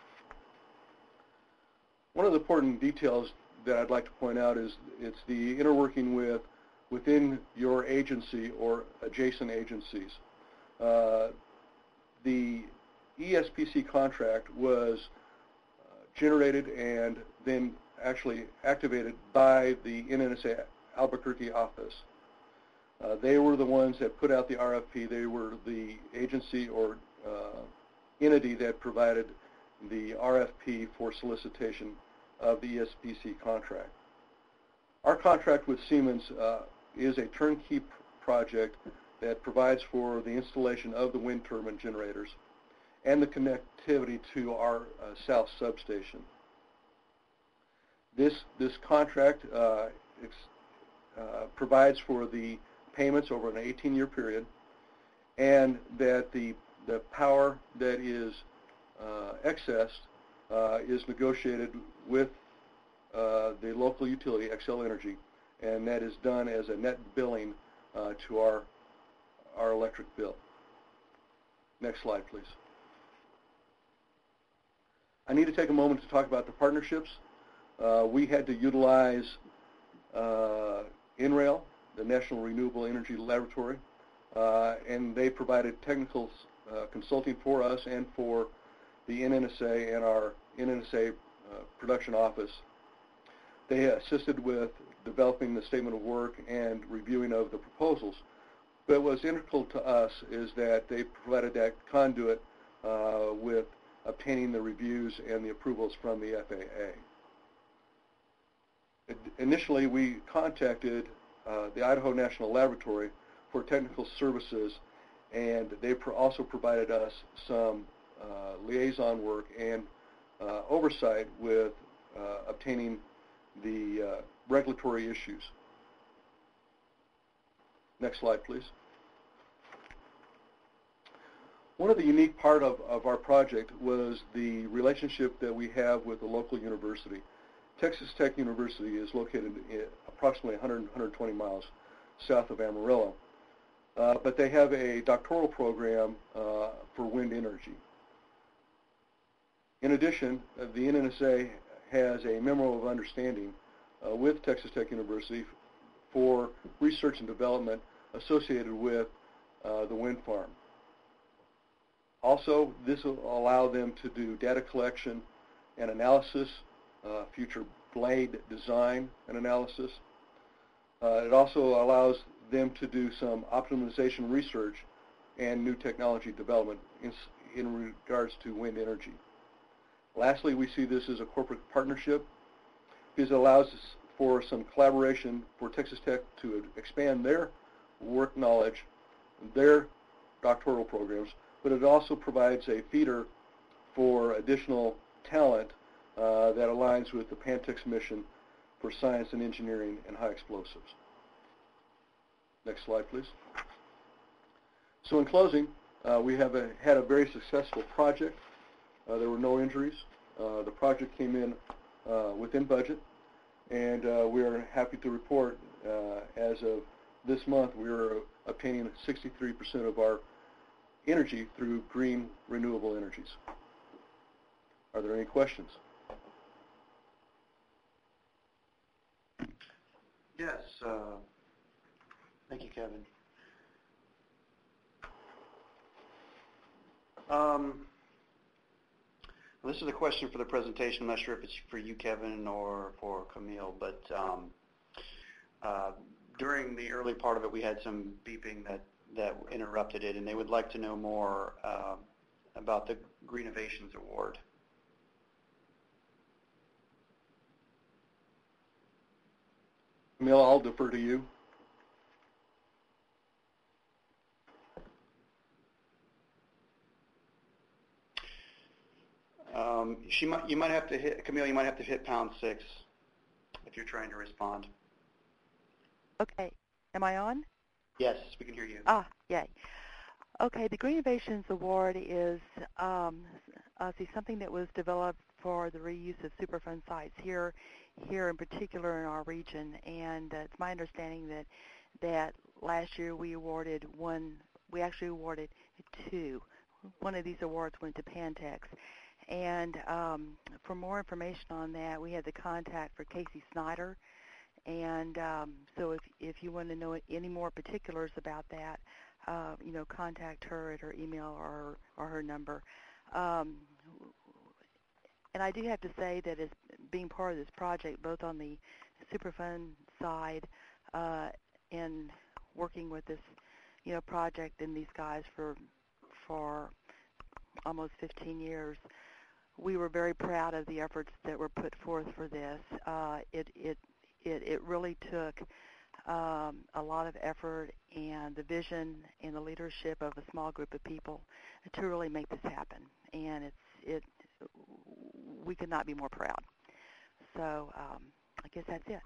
One of the important details that I'd like to point out is it's the interworking within your agency or adjacent agencies. The ESPC contract was generated and then actually activated by the NNSA Albuquerque office. They were the ones that put out the RFP. They were the agency or entity that provided the RFP for solicitation of the ESPC contract. Our contract with Siemens is a turnkey project that provides for the installation of the wind turbine generators and the connectivity to our south substation. This contract provides for the payments over an 18-year period, and that the power that is excessed is negotiated with the local utility, Xcel Energy, and that is done as a net billing to our electric bill. Next slide, please. I need to take a moment to talk about the partnerships. We had to utilize NREL, the National Renewable Energy Laboratory, and they provided technical consulting for us and for the NNSA and our NNSA production office. They assisted with developing the statement of work and reviewing of the proposals. But what's integral to us is that they provided that conduit with obtaining the reviews and the approvals from the FAA. Initially, we contacted the Idaho National Laboratory for technical services, and they also provided us some liaison work and oversight with obtaining the regulatory issues. Next slide, please. One of the unique part of our project was the relationship that we have with the local university. Texas Tech University is located approximately 120 miles south of Amarillo, but they have a doctoral program for wind energy. In addition, the NNSA has a memo of understanding with Texas Tech University for research and development associated with the wind farm. Also, this will allow them to do data collection and analysis, future blade design and analysis. It also allows them to do some optimization research and new technology development in regards to wind energy. Lastly, we see this as a corporate partnership because it allows us for some collaboration for Texas Tech to expand their work knowledge, their doctoral programs, but it also provides a feeder for additional talent that aligns with the Pantex mission for science and engineering and high explosives. Next slide, please. So in closing, we have had a very successful project. There were no injuries. The project came in within budget, and we are happy to report as of this month we are obtaining 63% of our energy through green renewable energies. Are there any questions? Yes. Thank you, Kevin. This is a question for the presentation. I'm not sure if it's for you, Kevin, or for Camille, but during the early part of it, we had some beeping that interrupted it, and they would like to know more about the Green Innovations Award. Camille, I'll defer to you. You might have to hit, Camille, you might have to hit #6 if you're trying to respond. Okay. Am I on? Yes, we can hear you. Ah, yay. Okay, the Green Innovations Award is something that was developed for the reuse of Superfund sites here in particular in our region. And it's my understanding that last year we actually awarded two. One of these awards went to Pantex. And for more information on that, we had the contact for Casey Snyder. And so if you want to know any more particulars about that, contact her at her email or her number. And I do have to say that as being part of this project, both on the Superfund side and working with this, project and these guys for almost 15 years, we were very proud of the efforts that were put forth for this. It really took a lot of effort and the vision and the leadership of a small group of people to really make this happen. And we could not be more proud. So I guess that's it.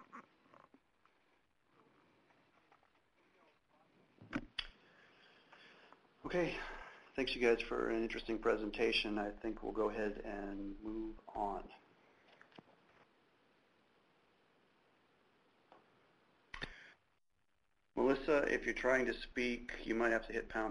Okay. Thanks, you guys, for an interesting presentation. I think we'll go ahead and move on. Melissa, if you're trying to speak, you might have to hit #6.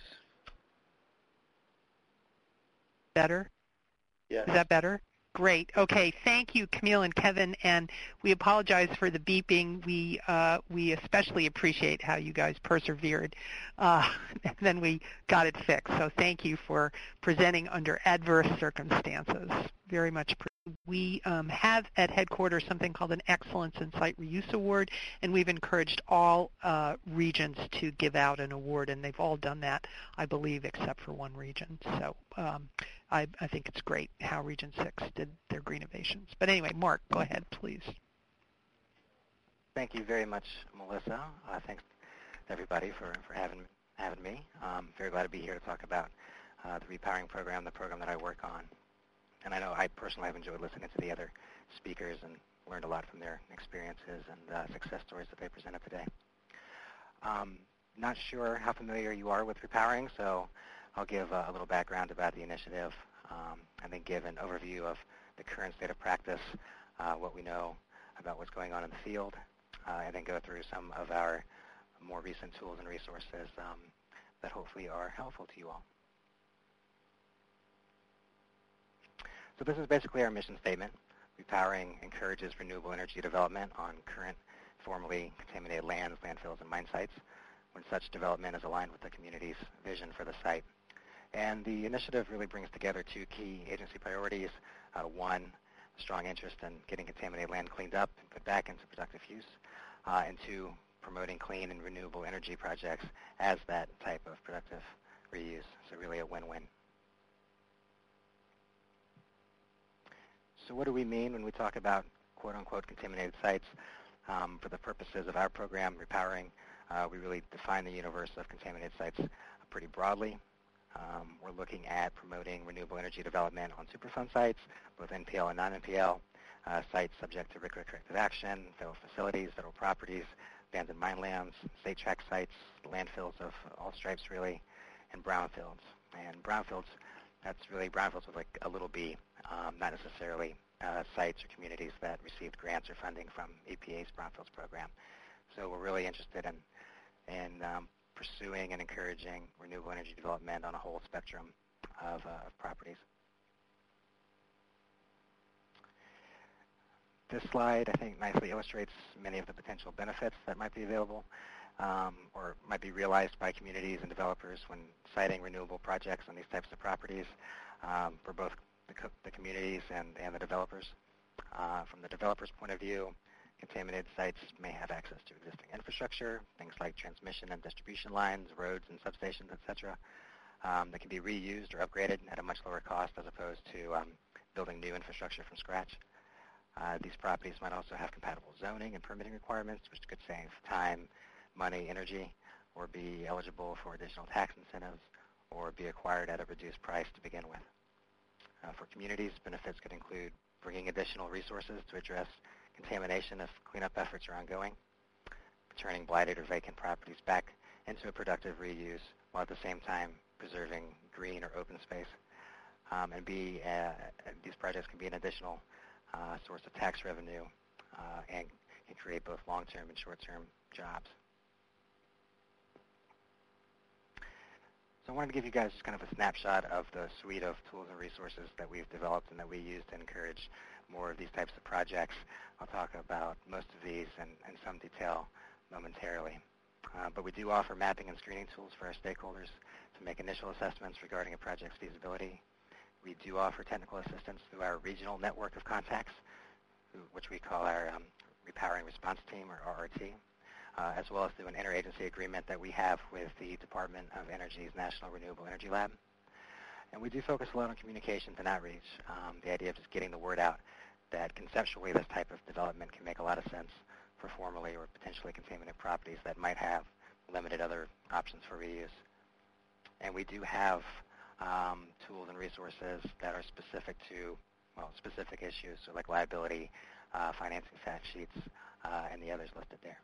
Better? Yes. Is that better? Great. Okay. Thank you, Camille and Kevin. And we apologize for the beeping. We especially appreciate how you guys persevered. And then we got it fixed. So thank you for presenting under adverse circumstances. Very much appreciated. We have at headquarters something called an Excellence in Site Reuse Award, and we've encouraged all regions to give out an award, and they've all done that, I believe, except for one region. So I think it's great how Region 6 did their green-ovations. But anyway, Mark, go ahead, please. Thank you very much, Melissa. Thanks to everybody for having me. Very glad to be here to talk about the repowering program, the program that I work on. And I know I personally have enjoyed listening to the other speakers and learned a lot from their experiences and success stories that they presented today. Not sure how familiar you are with repowering, so I'll give a little background about the initiative and then give an overview of the current state of practice, what we know about what's going on in the field, and then go through some of our more recent tools and resources that hopefully are helpful to you all. So this is basically our mission statement. Repowering encourages renewable energy development on current formerly contaminated lands, landfills, and mine sites when such development is aligned with the community's vision for the site. And the initiative really brings together two key agency priorities. One, strong interest in getting contaminated land cleaned up and put back into productive use. And two, promoting clean and renewable energy projects as that type of productive reuse. So really a win-win. So what do we mean when we talk about quote-unquote contaminated sites? For the purposes of our program, Repowering, we really define the universe of contaminated sites pretty broadly. We're looking at promoting renewable energy development on Superfund sites, both NPL and non-NPL, sites subject to RCRA corrective action, federal facilities, federal properties, abandoned mine lands, state tract sites, landfills of all stripes really, and brownfields. And brownfields, that's really brownfields with like a little b, not necessarily sites or communities that received grants or funding from EPA's Brownfields program. So we're really interested in pursuing and encouraging renewable energy development on a whole spectrum of properties. This slide, I think, nicely illustrates many of the potential benefits that might be available or might be realized by communities and developers when siting renewable projects on these types of properties for both the communities and the developers. From the developer's point of view, contaminated sites may have access to existing infrastructure, things like transmission and distribution lines, roads and substations, etc., that can be reused or upgraded at a much lower cost as opposed to building new infrastructure from scratch. These properties might also have compatible zoning and permitting requirements, which could save time, money, energy, or be eligible for additional tax incentives, or be acquired at a reduced price to begin with. For communities, benefits could include bringing additional resources to address contamination if cleanup efforts are ongoing, turning blighted or vacant properties back into a productive reuse, while at the same time preserving green or open space. And these projects can be an additional source of tax revenue and can create both long-term and short-term jobs. So I wanted to give you guys just kind of a snapshot of the suite of tools and resources that we've developed and that we use to encourage more of these types of projects. I'll talk about most of these in some detail momentarily. But we do offer mapping and screening tools for our stakeholders to make initial assessments regarding a project's feasibility. We do offer technical assistance through our regional network of contacts, which we call our Repowering Response Team, or RRT, as well as through an interagency agreement that we have with the Department of Energy's National Renewable Energy Lab. And we do focus a lot on communications and outreach, the idea of just getting the word out that conceptually this type of development can make a lot of sense for formerly or potentially contaminated properties that might have limited other options for reuse. And we do have tools and resources that are specific to, well, specific issues, so like liability, financing fact sheets, and the others listed there.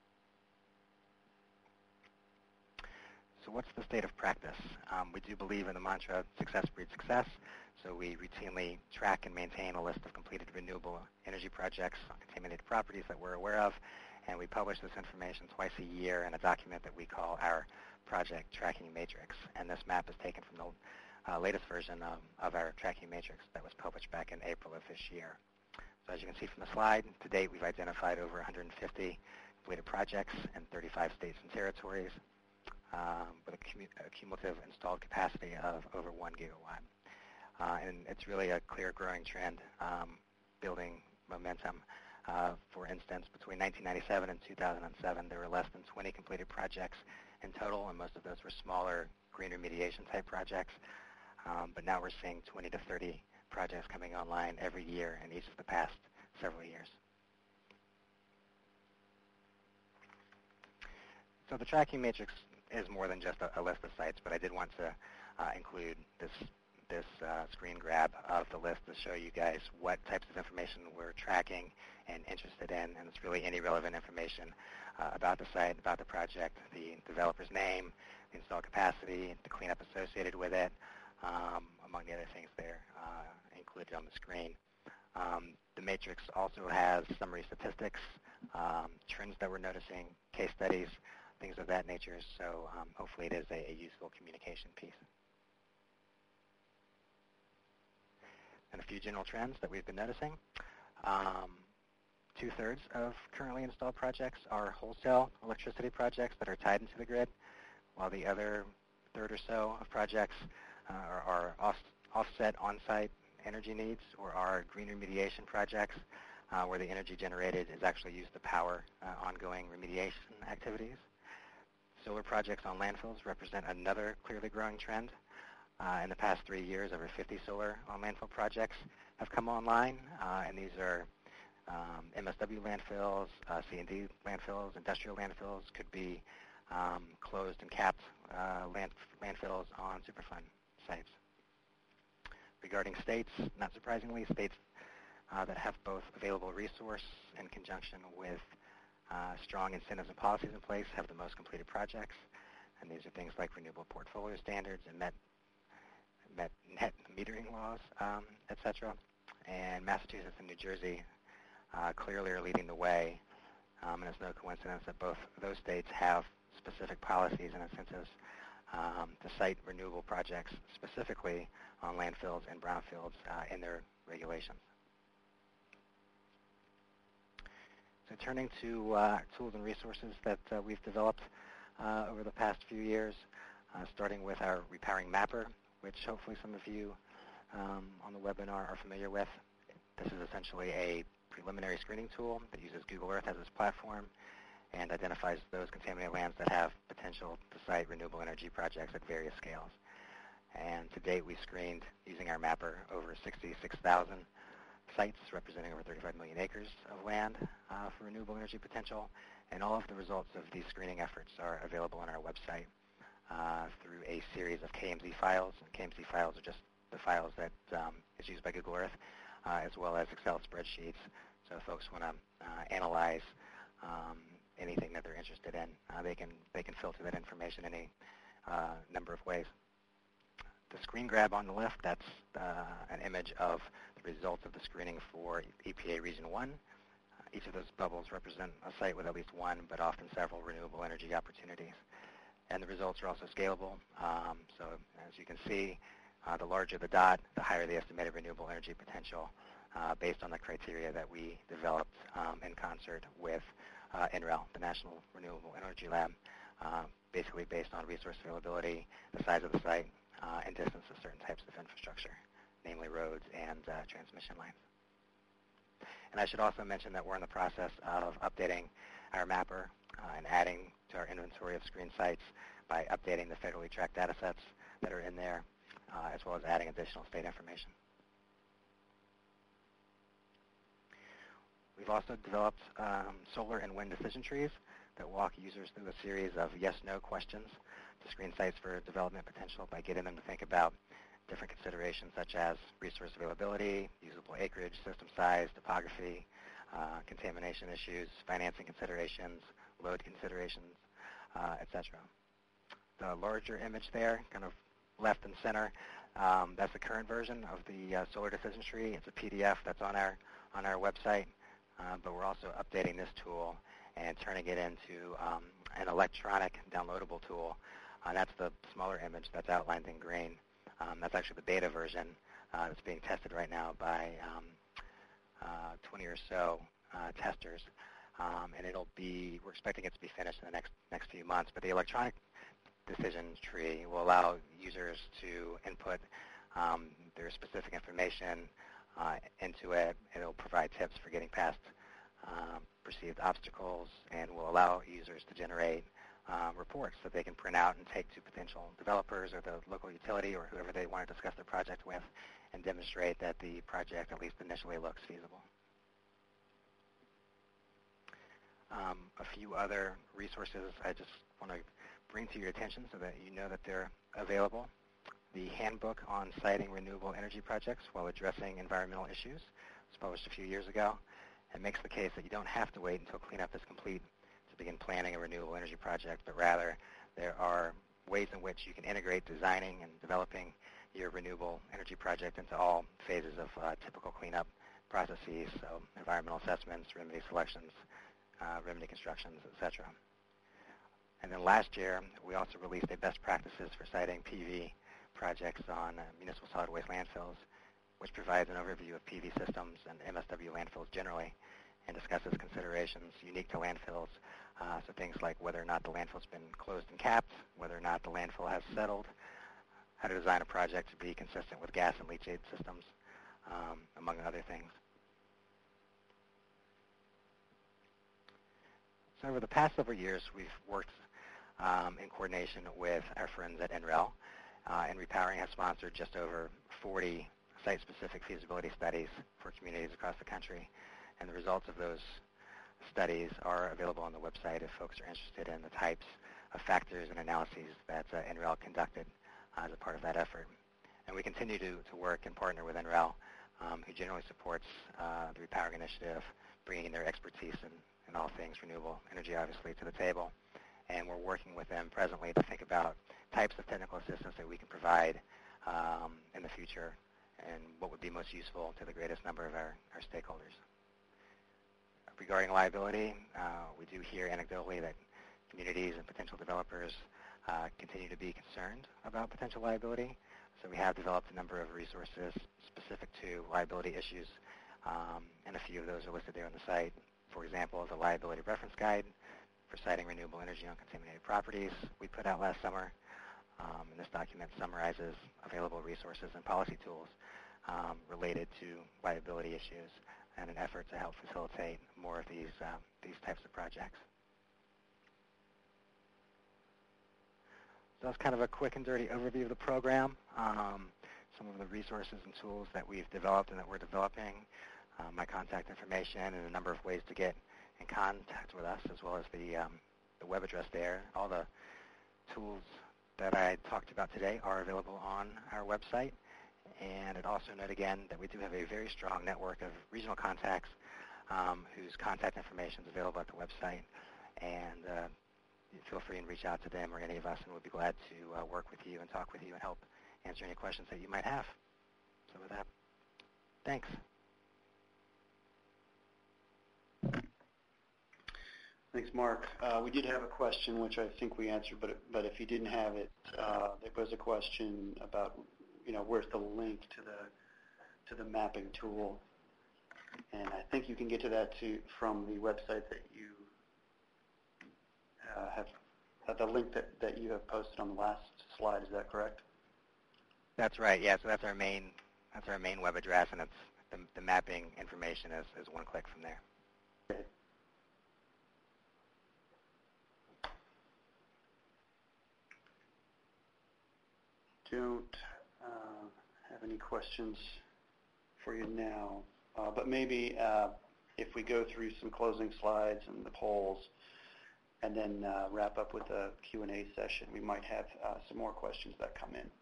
So what's the state of practice? We do believe in the mantra, success breeds success, so we routinely track and maintain a list of completed renewable energy projects on contaminated properties that we're aware of, and we publish this information twice a year in a document that we call our project tracking matrix. And this map is taken from the latest version of our tracking matrix that was published back in April of this year. So as you can see from the slide, to date we've identified over 150 completed projects in 35 states and territories, with a cumulative installed capacity of over 1 gigawatt. and it's really a clear growing trend, building momentum. For instance, between 1997 and 2007, there were less than 20 completed projects in total, and most of those were smaller green remediation type projects. But now we're seeing 20 to 30 projects coming online every year in each of the past several years. So the tracking matrix is more than just a list of sites, but I did want to include this screen grab of the list to show you guys what types of information we're tracking and interested in, and it's really any relevant information about the site, about the project, the developer's name, the installed capacity, the cleanup associated with it, among the other things there included on the screen. The matrix also has summary statistics, trends that we're noticing, case studies, things of that nature, so hopefully it is a useful communication piece. And a few general trends that we've been noticing. 2/3 of currently installed projects are wholesale electricity projects that are tied into the grid, while the other third or so of projects are offset on-site energy needs, or are green remediation projects where the energy generated is actually used to power ongoing remediation activities. Solar projects on landfills represent another clearly growing trend. In the past 3 years, over 50 solar on landfill projects have come online, and these are MSW landfills, C&D landfills, industrial landfills, could be closed and capped landfills on Superfund sites. Regarding states, not surprisingly, states that have both available resource in conjunction with strong incentives and policies in place have the most completed projects, and these are things like renewable portfolio standards and net metering laws, etc. And Massachusetts and New Jersey clearly are leading the way, and it's no coincidence that both those states have specific policies and incentives to cite renewable projects specifically on landfills and brownfields in their regulations. So turning to tools and resources that we've developed over the past few years, starting with our Repowering Mapper, which hopefully some of you on the webinar are familiar with. This is essentially a preliminary screening tool that uses Google Earth as its platform and identifies those contaminated lands that have potential to site renewable energy projects at various scales. And to date, we screened, using our mapper, over 66,000 sites representing over 35 million acres of land for renewable energy potential, and all of the results of these screening efforts are available on our website through a series of KMZ files. And KMZ files are just the files that is used by Google Earth, as well as Excel spreadsheets. So if folks want to analyze anything that they're interested in, they can filter that information any number of ways. The screen grab on the left, that's an image of the results of the screening for EPA Region 1. Each of those bubbles represent a site with at least one, but often several renewable energy opportunities. And the results are also scalable. So as you can see, the larger the dot, the higher the estimated renewable energy potential based on the criteria that we developed in concert with NREL, the National Renewable Energy Lab, basically based on resource availability, the size of the site, and distance to certain types of infrastructure, namely roads and transmission lines. And I should also mention that we're in the process of updating our mapper and adding to our inventory of screen sites by updating the federally tracked data sets that are in there, as well as adding additional state information. We've also developed solar and wind decision trees that walk users through a series of yes-no questions to screen sites for development potential by getting them to think about different considerations such as resource availability, usable acreage, system size, topography, contamination issues, financing considerations, load considerations, etc. The larger image there, kind of left and center, that's the current version of the solar decision tree. It's a PDF that's on our website, but we're also updating this tool and turning it into an electronic downloadable tool. That's the smaller image that's outlined in green. That's actually the beta version that's being tested right now by 20 or so testers, and we're expecting it to be finished in the next few months. But the electronic decision tree will allow users to input There's specific information into it. It'll provide tips for getting past perceived obstacles and will allow users to generate reports that they can print out and take to potential developers or the local utility or whoever they want to discuss their project with and demonstrate that the project, at least initially, looks feasible. A few other resources I just want to bring to your attention so that you know that they're available. The Handbook on Siting Renewable Energy Projects While Addressing Environmental Issues was published a few years ago. It makes the case that you don't have to wait until cleanup is complete to begin planning a renewable energy project, but rather there are ways in which you can integrate designing and developing your renewable energy project into all phases of typical cleanup processes, so environmental assessments, remedy selections, remedy constructions, etc. And then last year, we also released a best practices for siting PV projects on municipal solid waste landfills, which provides an overview of PV systems and MSW landfills generally and discusses considerations unique to landfills, so things like whether or not the landfill's been closed and capped, whether or not the landfill has settled, how to design a project to be consistent with gas and leachate systems, among other things. So over the past several years, we've worked in coordination with our friends at NREL, and Repowering has sponsored just over 40 site-specific feasibility studies for communities across the country. And the results of those studies are available on the website if folks are interested in the types of factors and analyses that NREL conducted as a part of that effort. And we continue to work and partner with NREL, who generally supports the Repowering Initiative, bringing their expertise in all things renewable energy, obviously, to the table. And we're working with them presently to think about types of technical assistance that we can provide in the future and what would be most useful to the greatest number of our stakeholders. Regarding liability, we do hear anecdotally that communities and potential developers continue to be concerned about potential liability. So we have developed a number of resources specific to liability issues, and a few of those are listed there on the site. For example, the Liability Reference Guide for Siting Renewable Energy on Contaminated Properties we put out last summer. And this document summarizes available resources and policy tools related to liability issues and an effort to help facilitate more of these types of projects. So that's kind of a quick and dirty overview of the program, some of the resources and tools that we've developed and that we're developing, my contact information, and a number of ways to get in contact with us, as well as the web address there. All the tools that I talked about today are available on our website. And I'd also note again that we do have a very strong network of regional contacts whose contact information is available at the website. And feel free and reach out to them or any of us, and we'll be glad to work with you and talk with you and help answer any questions that you might have. So with that, thanks. Thanks, Mark. We did have a question, which I think we answered, but if you didn't have it, there was a question about, where's the link to the mapping tool, and I think you can get to that from the website that you have, the link that you have posted on the last slide. Is that correct? That's right. Yeah. So that's our main web address, and it's the mapping information is one click from there. Okay. Don't have any questions for you now, but maybe if we go through some closing slides and the polls and then wrap up with a Q&A session, we might have some more questions that come in.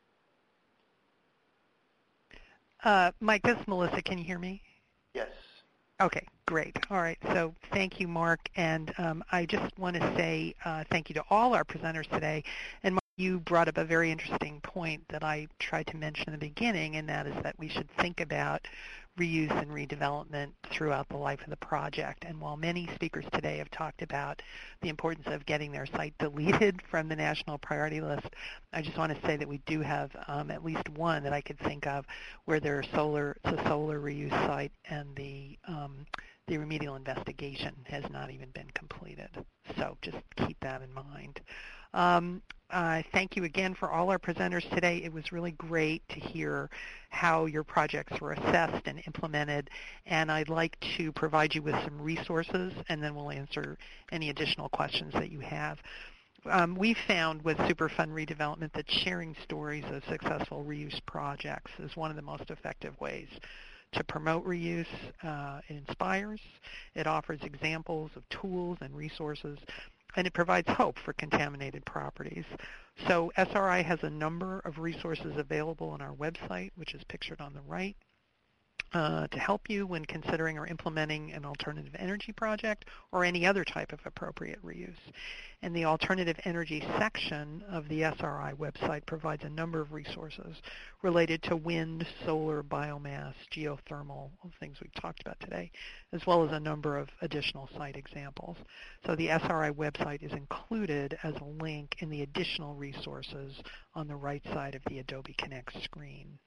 Mike, this is Melissa. Can you hear me? Yes. Okay, great. All right, so thank you, Mark. And I just want to say thank you to all our presenters today. And Mark, you brought up a very interesting point that I tried to mention in the beginning, and that is that we should think about reuse and redevelopment throughout the life of the project. And while many speakers today have talked about the importance of getting their site deleted from the national priority list, I just want to say that we do have at least one that I could think of where it's a solar reuse site, and the remedial investigation has not even been completed. So just keep that in mind. thank you again for all our presenters today. It was really great to hear how your projects were assessed and implemented, and I'd like to provide you with some resources, and then we'll answer any additional questions that you have. We found with Superfund redevelopment that sharing stories of successful reuse projects is one of the most effective ways to promote reuse. It inspires, it offers examples of tools and resources, and it provides hope for contaminated properties. So SRI has a number of resources available on our website, which is pictured on the right, to help you when considering or implementing an alternative energy project or any other type of appropriate reuse. And the alternative energy section of the SRI website provides a number of resources related to wind, solar, biomass, geothermal, things we've talked about today, as well as a number of additional site examples. So the SRI website is included as a link in the additional resources on the right side of the Adobe Connect screen.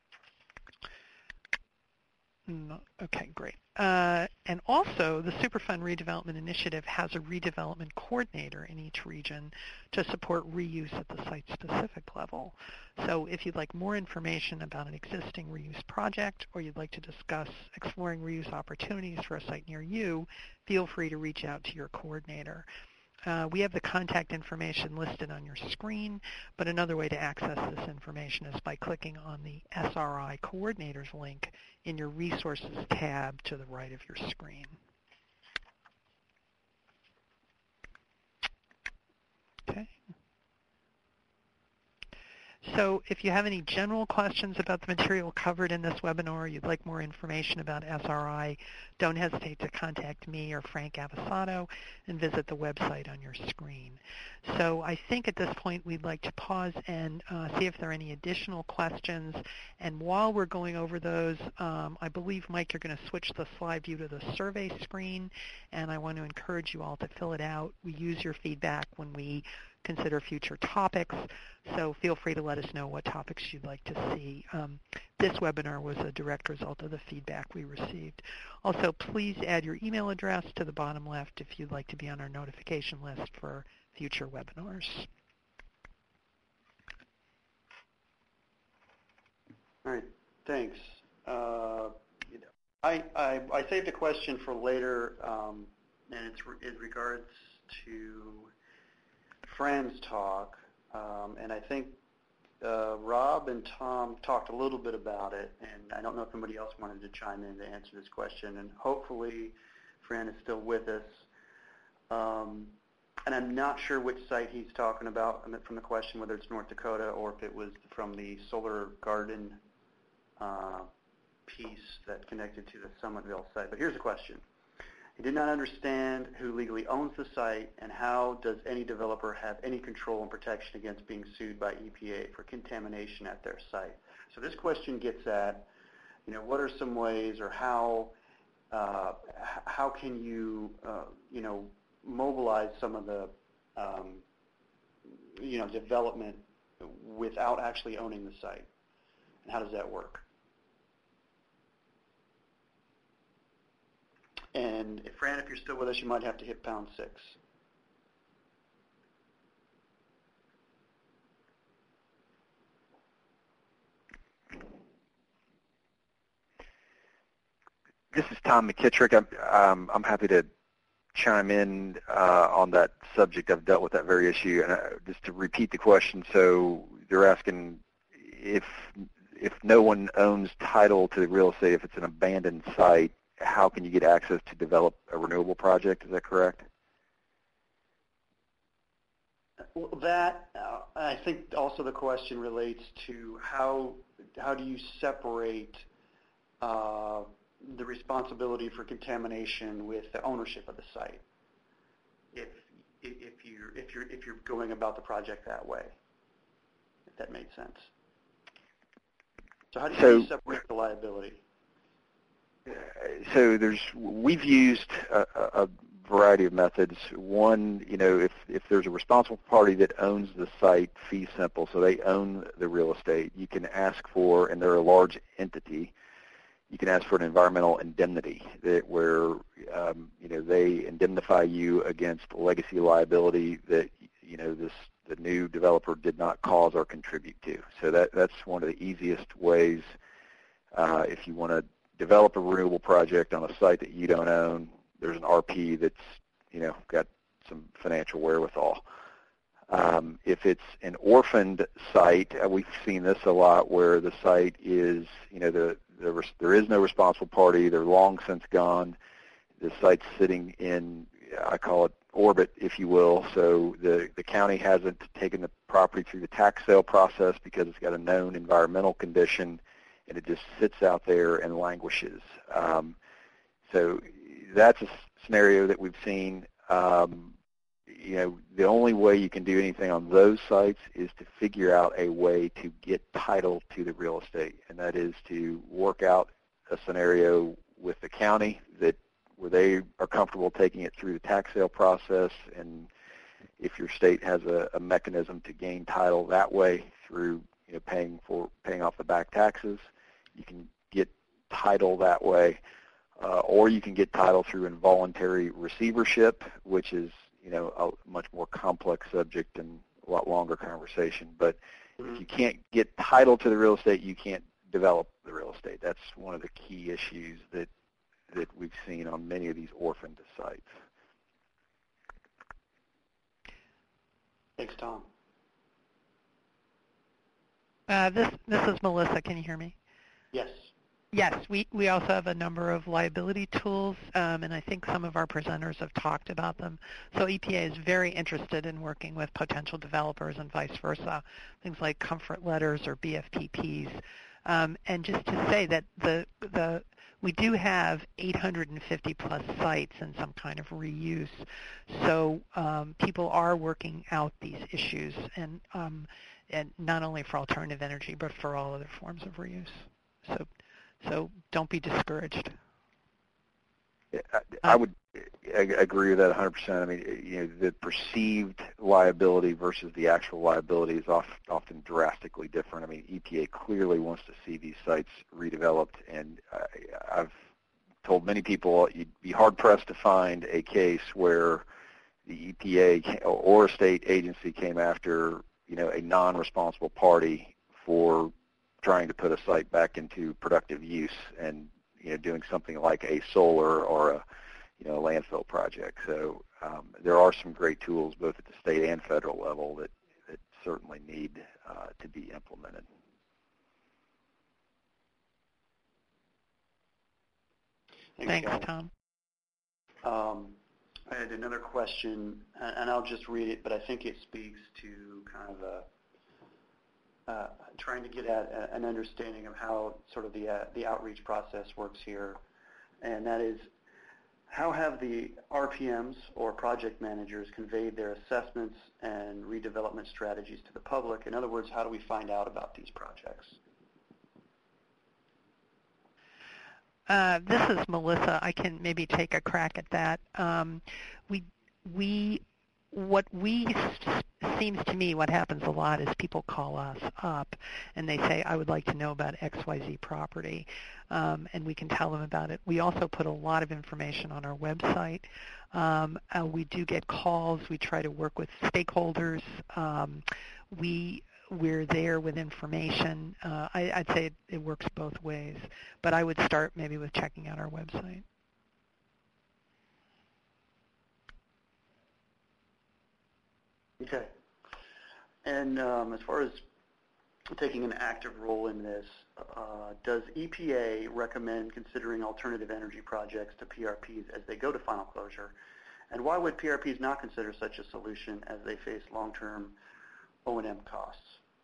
Okay, great. And also, the Superfund Redevelopment Initiative has a redevelopment coordinator in each region to support reuse at the site-specific level. So if you'd like more information about an existing reuse project, or you'd like to discuss exploring reuse opportunities for a site near you, feel free to reach out to your coordinator. We have the contact information listed on your screen, but another way to access this information is by clicking on the SRI Coordinators link in your Resources tab to the right of your screen. Okay. So if you have any general questions about the material covered in this webinar, or you'd like more information about SRI, don't hesitate to contact me or Frank Avvosato and visit the website on your screen. So I think at this point we'd like to pause and see if there are any additional questions. And while we're going over those, I believe, Mike, you're going to switch the slide view to the survey screen, and I want to encourage you all to fill it out. We use your feedback when we consider future topics, so feel free to let us know what topics you'd like to see. This webinar was a direct result of the feedback we received. Also, please add your email address to the bottom left if you'd like to be on our notification list for future webinars. All right, thanks. I saved a question for later, and it's in regards to Fran's talk, and I think Rob and Tom talked a little bit about it, and I don't know if somebody else wanted to chime in to answer this question, and hopefully Fran is still with us. And I'm not sure which site he's talking about from the question, whether it's North Dakota or if it was from the Solar Garden piece that connected to the Summitville site. But here's the question. He did not understand who legally owns the site, and how does any developer have any control and protection against being sued by EPA for contamination at their site? So this question gets at, what are some ways, or how can you, mobilize some of the, development without actually owning the site, and how does that work? And Fran, if you're still with us, you might have to hit #6. This is Tom McKittrick. I'm happy to chime in on that subject. I've dealt with that very issue. And just to repeat the question, so they're asking if no one owns title to the real estate, if it's an abandoned site, how can you get access to develop a renewable project? Is that correct? Well, that I think also the question relates to how do you separate the responsibility for contamination with the ownership of the site, if you're going about the project that way, if that made sense. So how do you separate the liability? So we've used a variety of methods. One, if there's a responsible party that owns the site, fee simple, so they own the real estate, you can ask for, and they're a large entity, you can ask for an environmental indemnity where they indemnify you against legacy liability that the new developed developer did not cause or contribute to. So that's one of the easiest ways if you want to develop a renewable project on a site that you don't own. There's an RP that's got some financial wherewithal. If it's an orphaned site, we've seen this a lot where the site is, there is no responsible party. They're long since gone. The site's sitting in, I call it orbit, if you will. So the county hasn't taken the property through the tax sale process because it's got a known environmental condition, and it just sits out there and languishes. So that's a scenario that we've seen. The only way you can do anything on those sites is to figure out a way to get title to the real estate, and that is to work out a scenario with the county where they are comfortable taking it through the tax sale process, and if your state has a mechanism to gain title that way through paying off the back taxes, you can get title that way, or you can get title through involuntary receivership, which is a much more complex subject and a lot longer conversation. But if you can't get title to the real estate, you can't develop the real estate. That's one of the key issues that we've seen on many of these orphaned sites. Thanks, Tom. This is Melissa. Can you hear me? Yes. Yes, we also have a number of liability tools, and I think some of our presenters have talked about them. So EPA is very interested in working with potential developers and vice versa, things like comfort letters or BFPPs. And just to say that we do have 850 plus sites in some kind of reuse, so people are working out these issues, and not only for alternative energy, but for all other forms of reuse. So don't be discouraged. I would agree with that 100%. I mean, the perceived liability versus the actual liability is often drastically different. I mean, EPA clearly wants to see these sites redeveloped, and I've told many people you'd be hard-pressed to find a case where the EPA or a state agency came after, a non-responsible party for trying to put a site back into productive use and doing something like a solar or a landfill project. So there are some great tools both at the state and federal level that certainly need to be implemented. Thanks, Tom. I had another question, and I'll just read it, but I think it speaks to kind of trying to get at an understanding of how sort of the outreach process works here, and that is, how have the RPMs or project managers conveyed their assessments and redevelopment strategies to the public? In other words, how do we find out about these projects? This is Melissa. I can maybe take a crack at that. Seems to me what happens a lot is people call us up and they say, I would like to know about XYZ property, and we can tell them about it. We also put a lot of information on our website. We do get calls. We try to work with stakeholders. We're there with information. I'd say it works both ways, but I would start maybe with checking out our website. Okay. And as far as taking an active role in this, does EPA recommend considering alternative energy projects to PRPs as they go to final closure? And why would PRPs not consider such a solution as they face long-term O&M costs?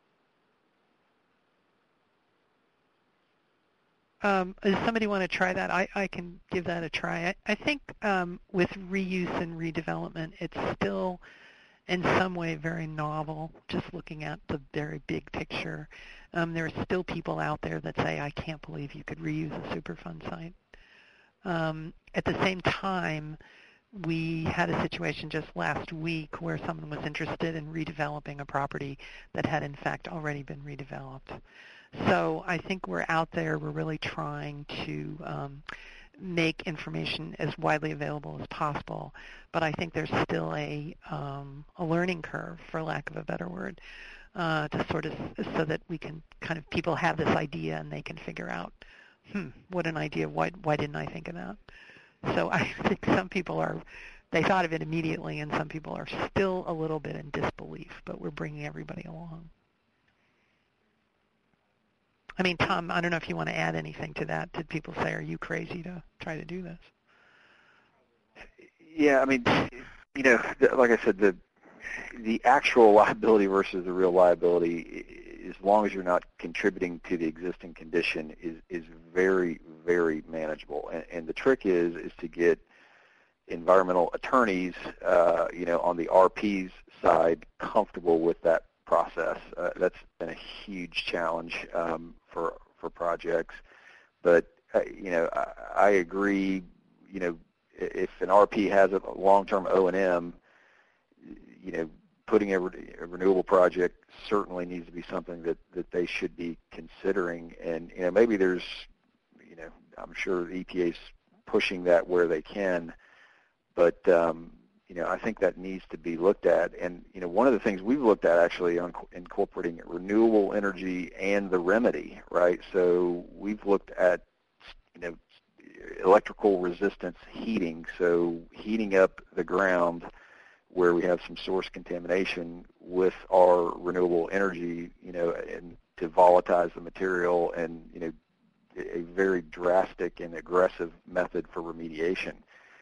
Does somebody want to try that? I can give that a try. I think with reuse and redevelopment, it's still in some way very novel, just looking at the very big picture. There are still people out there that say, I can't believe you could reuse a Superfund site. At the same time, we had a situation just last week where someone was interested in redeveloping a property that had in fact already been redeveloped. So I think we're out there, we're really trying to make information as widely available as possible. But I think there's still a learning curve, for lack of a better word, to sort of so that we can kind of people have this idea and they can figure out, what an idea! Why didn't I think of that? So I think some people they thought of it immediately, and some people are still a little bit in disbelief. But we're bringing everybody along. I mean, Tom, I don't know if you want to add anything to that. Did people say, "Are you crazy to try to do this?" Yeah, I mean, like I said, the actual liability versus the real liability, as long as you're not contributing to the existing condition, is very, very manageable. And the trick is to get environmental attorneys, on the RP's side, comfortable with that process. That's been a huge challenge for projects. But I agree. If an RP has a long-term O&M, putting a renewable project certainly needs to be something that they should be considering. And maybe there's, I'm sure the EPA's pushing that where they can, but I think that needs to be looked at. And one of the things we've looked at actually on incorporating renewable energy and the remedy, right? So we've looked at electrical resistance heating, so heating up the ground where we have some source contamination with our renewable energy, and to volatilize the material, and a very drastic and aggressive method for remediation.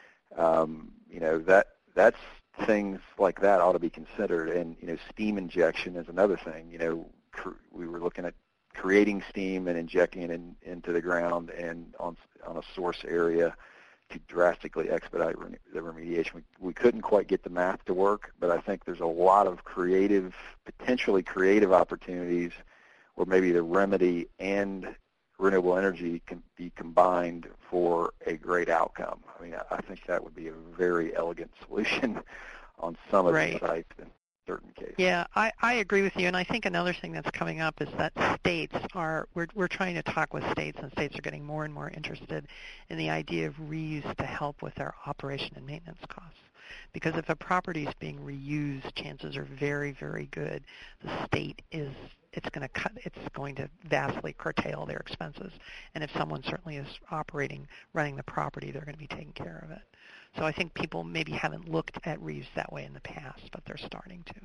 That's things like that ought to be considered. And steam injection is another thing. We were looking at creating steam and injecting it into the ground and on a source area to drastically expedite the remediation. We couldn't quite get the math to work, but I think there's a lot of potentially creative opportunities where maybe the remedy and renewable energy can be combined for a great outcome. I mean, I think that would be a very elegant solution on some of the sites in certain cases. Yeah, I agree with you, and I think another thing that's coming up is that states we're trying to talk with states, and states are getting more and more interested in the idea of reuse to help with their operation and maintenance costs. Because if a property is being reused, chances are very, very good the state it's going to vastly curtail their expenses. And if someone certainly is running the property, they're going to be taking care of it. So I think people maybe haven't looked at reuse that way in the past, but they're starting to.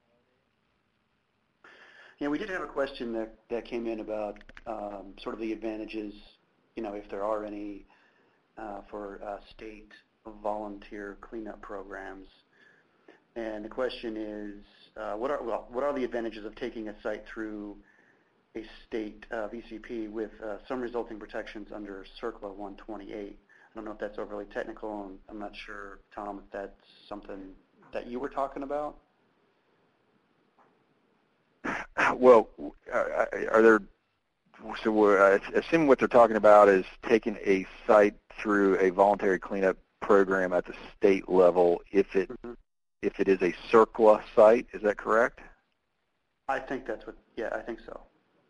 Yeah, we did have a question that came in about sort of the advantages, if there are any, for state volunteer cleanup programs. And the question is, what are the advantages of taking a site through a state VCP with some resulting protections under CERCLA 128? I don't know if that's overly technical, and I'm not sure, Tom, if that's something that you were talking about. Well, I assume what they're talking about is taking a site through a voluntary cleanup program at the state level if it is a CERCLA site. Is that correct? I think that's what. Yeah, I think so.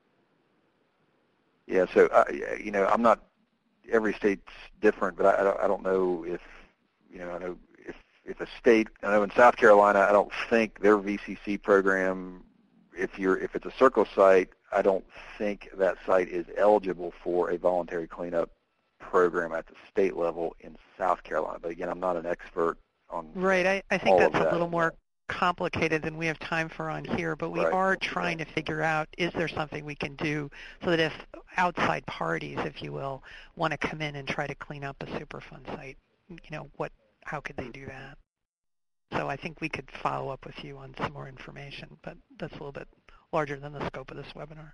Yeah. So I'm not. Every state's different, but I don't know if I know if a state. I know in South Carolina, I don't think their VCC program. If it's a CERCLA site, I don't think that site is eligible for a voluntary cleanup program at the state level in South Carolina. But again, I'm not an expert on right. I think that's a little more complicated than we have time for on here, but we are trying to figure out, is there something we can do so that if outside parties, if you will, want to come in and try to clean up a Superfund site, how could they do that? So I think we could follow up with you on some more information, but that's a little bit larger than the scope of this webinar.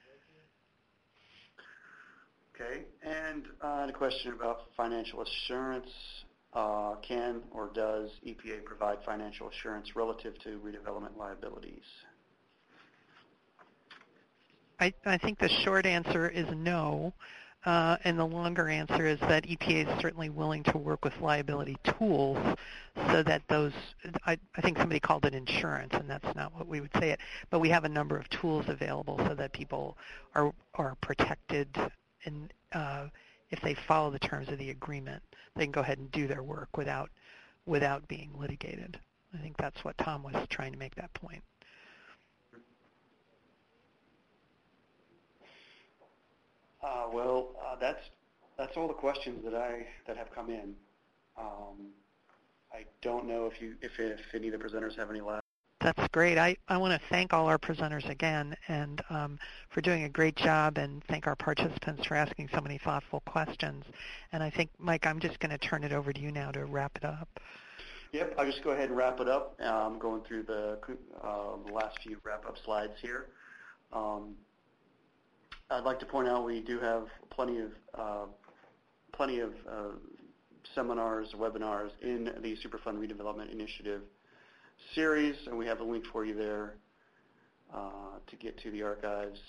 Okay, and a question about financial assurance. Can or does EPA provide financial assurance relative to redevelopment liabilities? I think the short answer is no, and the longer answer is that EPA is certainly willing to work with liability tools so that those, I think somebody called it insurance, and that's not what we would say it, but we have a number of tools available so that people are protected if they follow the terms of the agreement, they can go ahead and do their work without being litigated. I think that's what Tom was trying to make that point. That's all the questions that have come in. I don't know if any of the presenters have any last. That's great. I want to thank all our presenters again and for doing a great job, and thank our participants for asking so many thoughtful questions. And I think, Mike, I'm just going to turn it over to you now to wrap it up. Yep, I'll just go ahead and wrap it up. I'm going through the last few wrap-up slides here. I'd like to point out we do have plenty of seminars, webinars in the Superfund Redevelopment Initiative series, and we have a link for you there to get to the archives.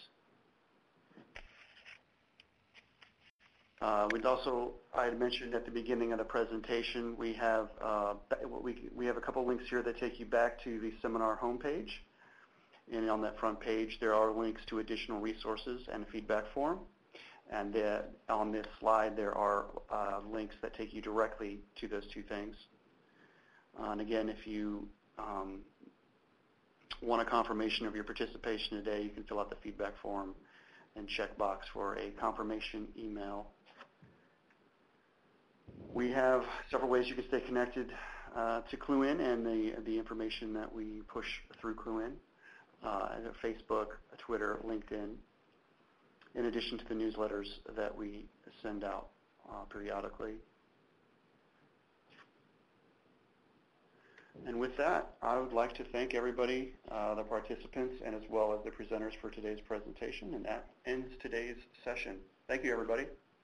I had mentioned at the beginning of the presentation, we have a couple links here that take you back to the seminar homepage. And on that front page, there are links to additional resources and a feedback form. And on this slide, there are links that take you directly to those two things. And again, if you want a confirmation of your participation today, you can fill out the feedback form and check box for a confirmation email. We have several ways you can stay connected to Clue-In and the information that we push through Clue-In. Facebook, Twitter, LinkedIn, in addition to the newsletters that we send out periodically. And with that, I would like to thank everybody, the participants, and as well as the presenters for today's presentation, and that ends today's session. Thank you, everybody.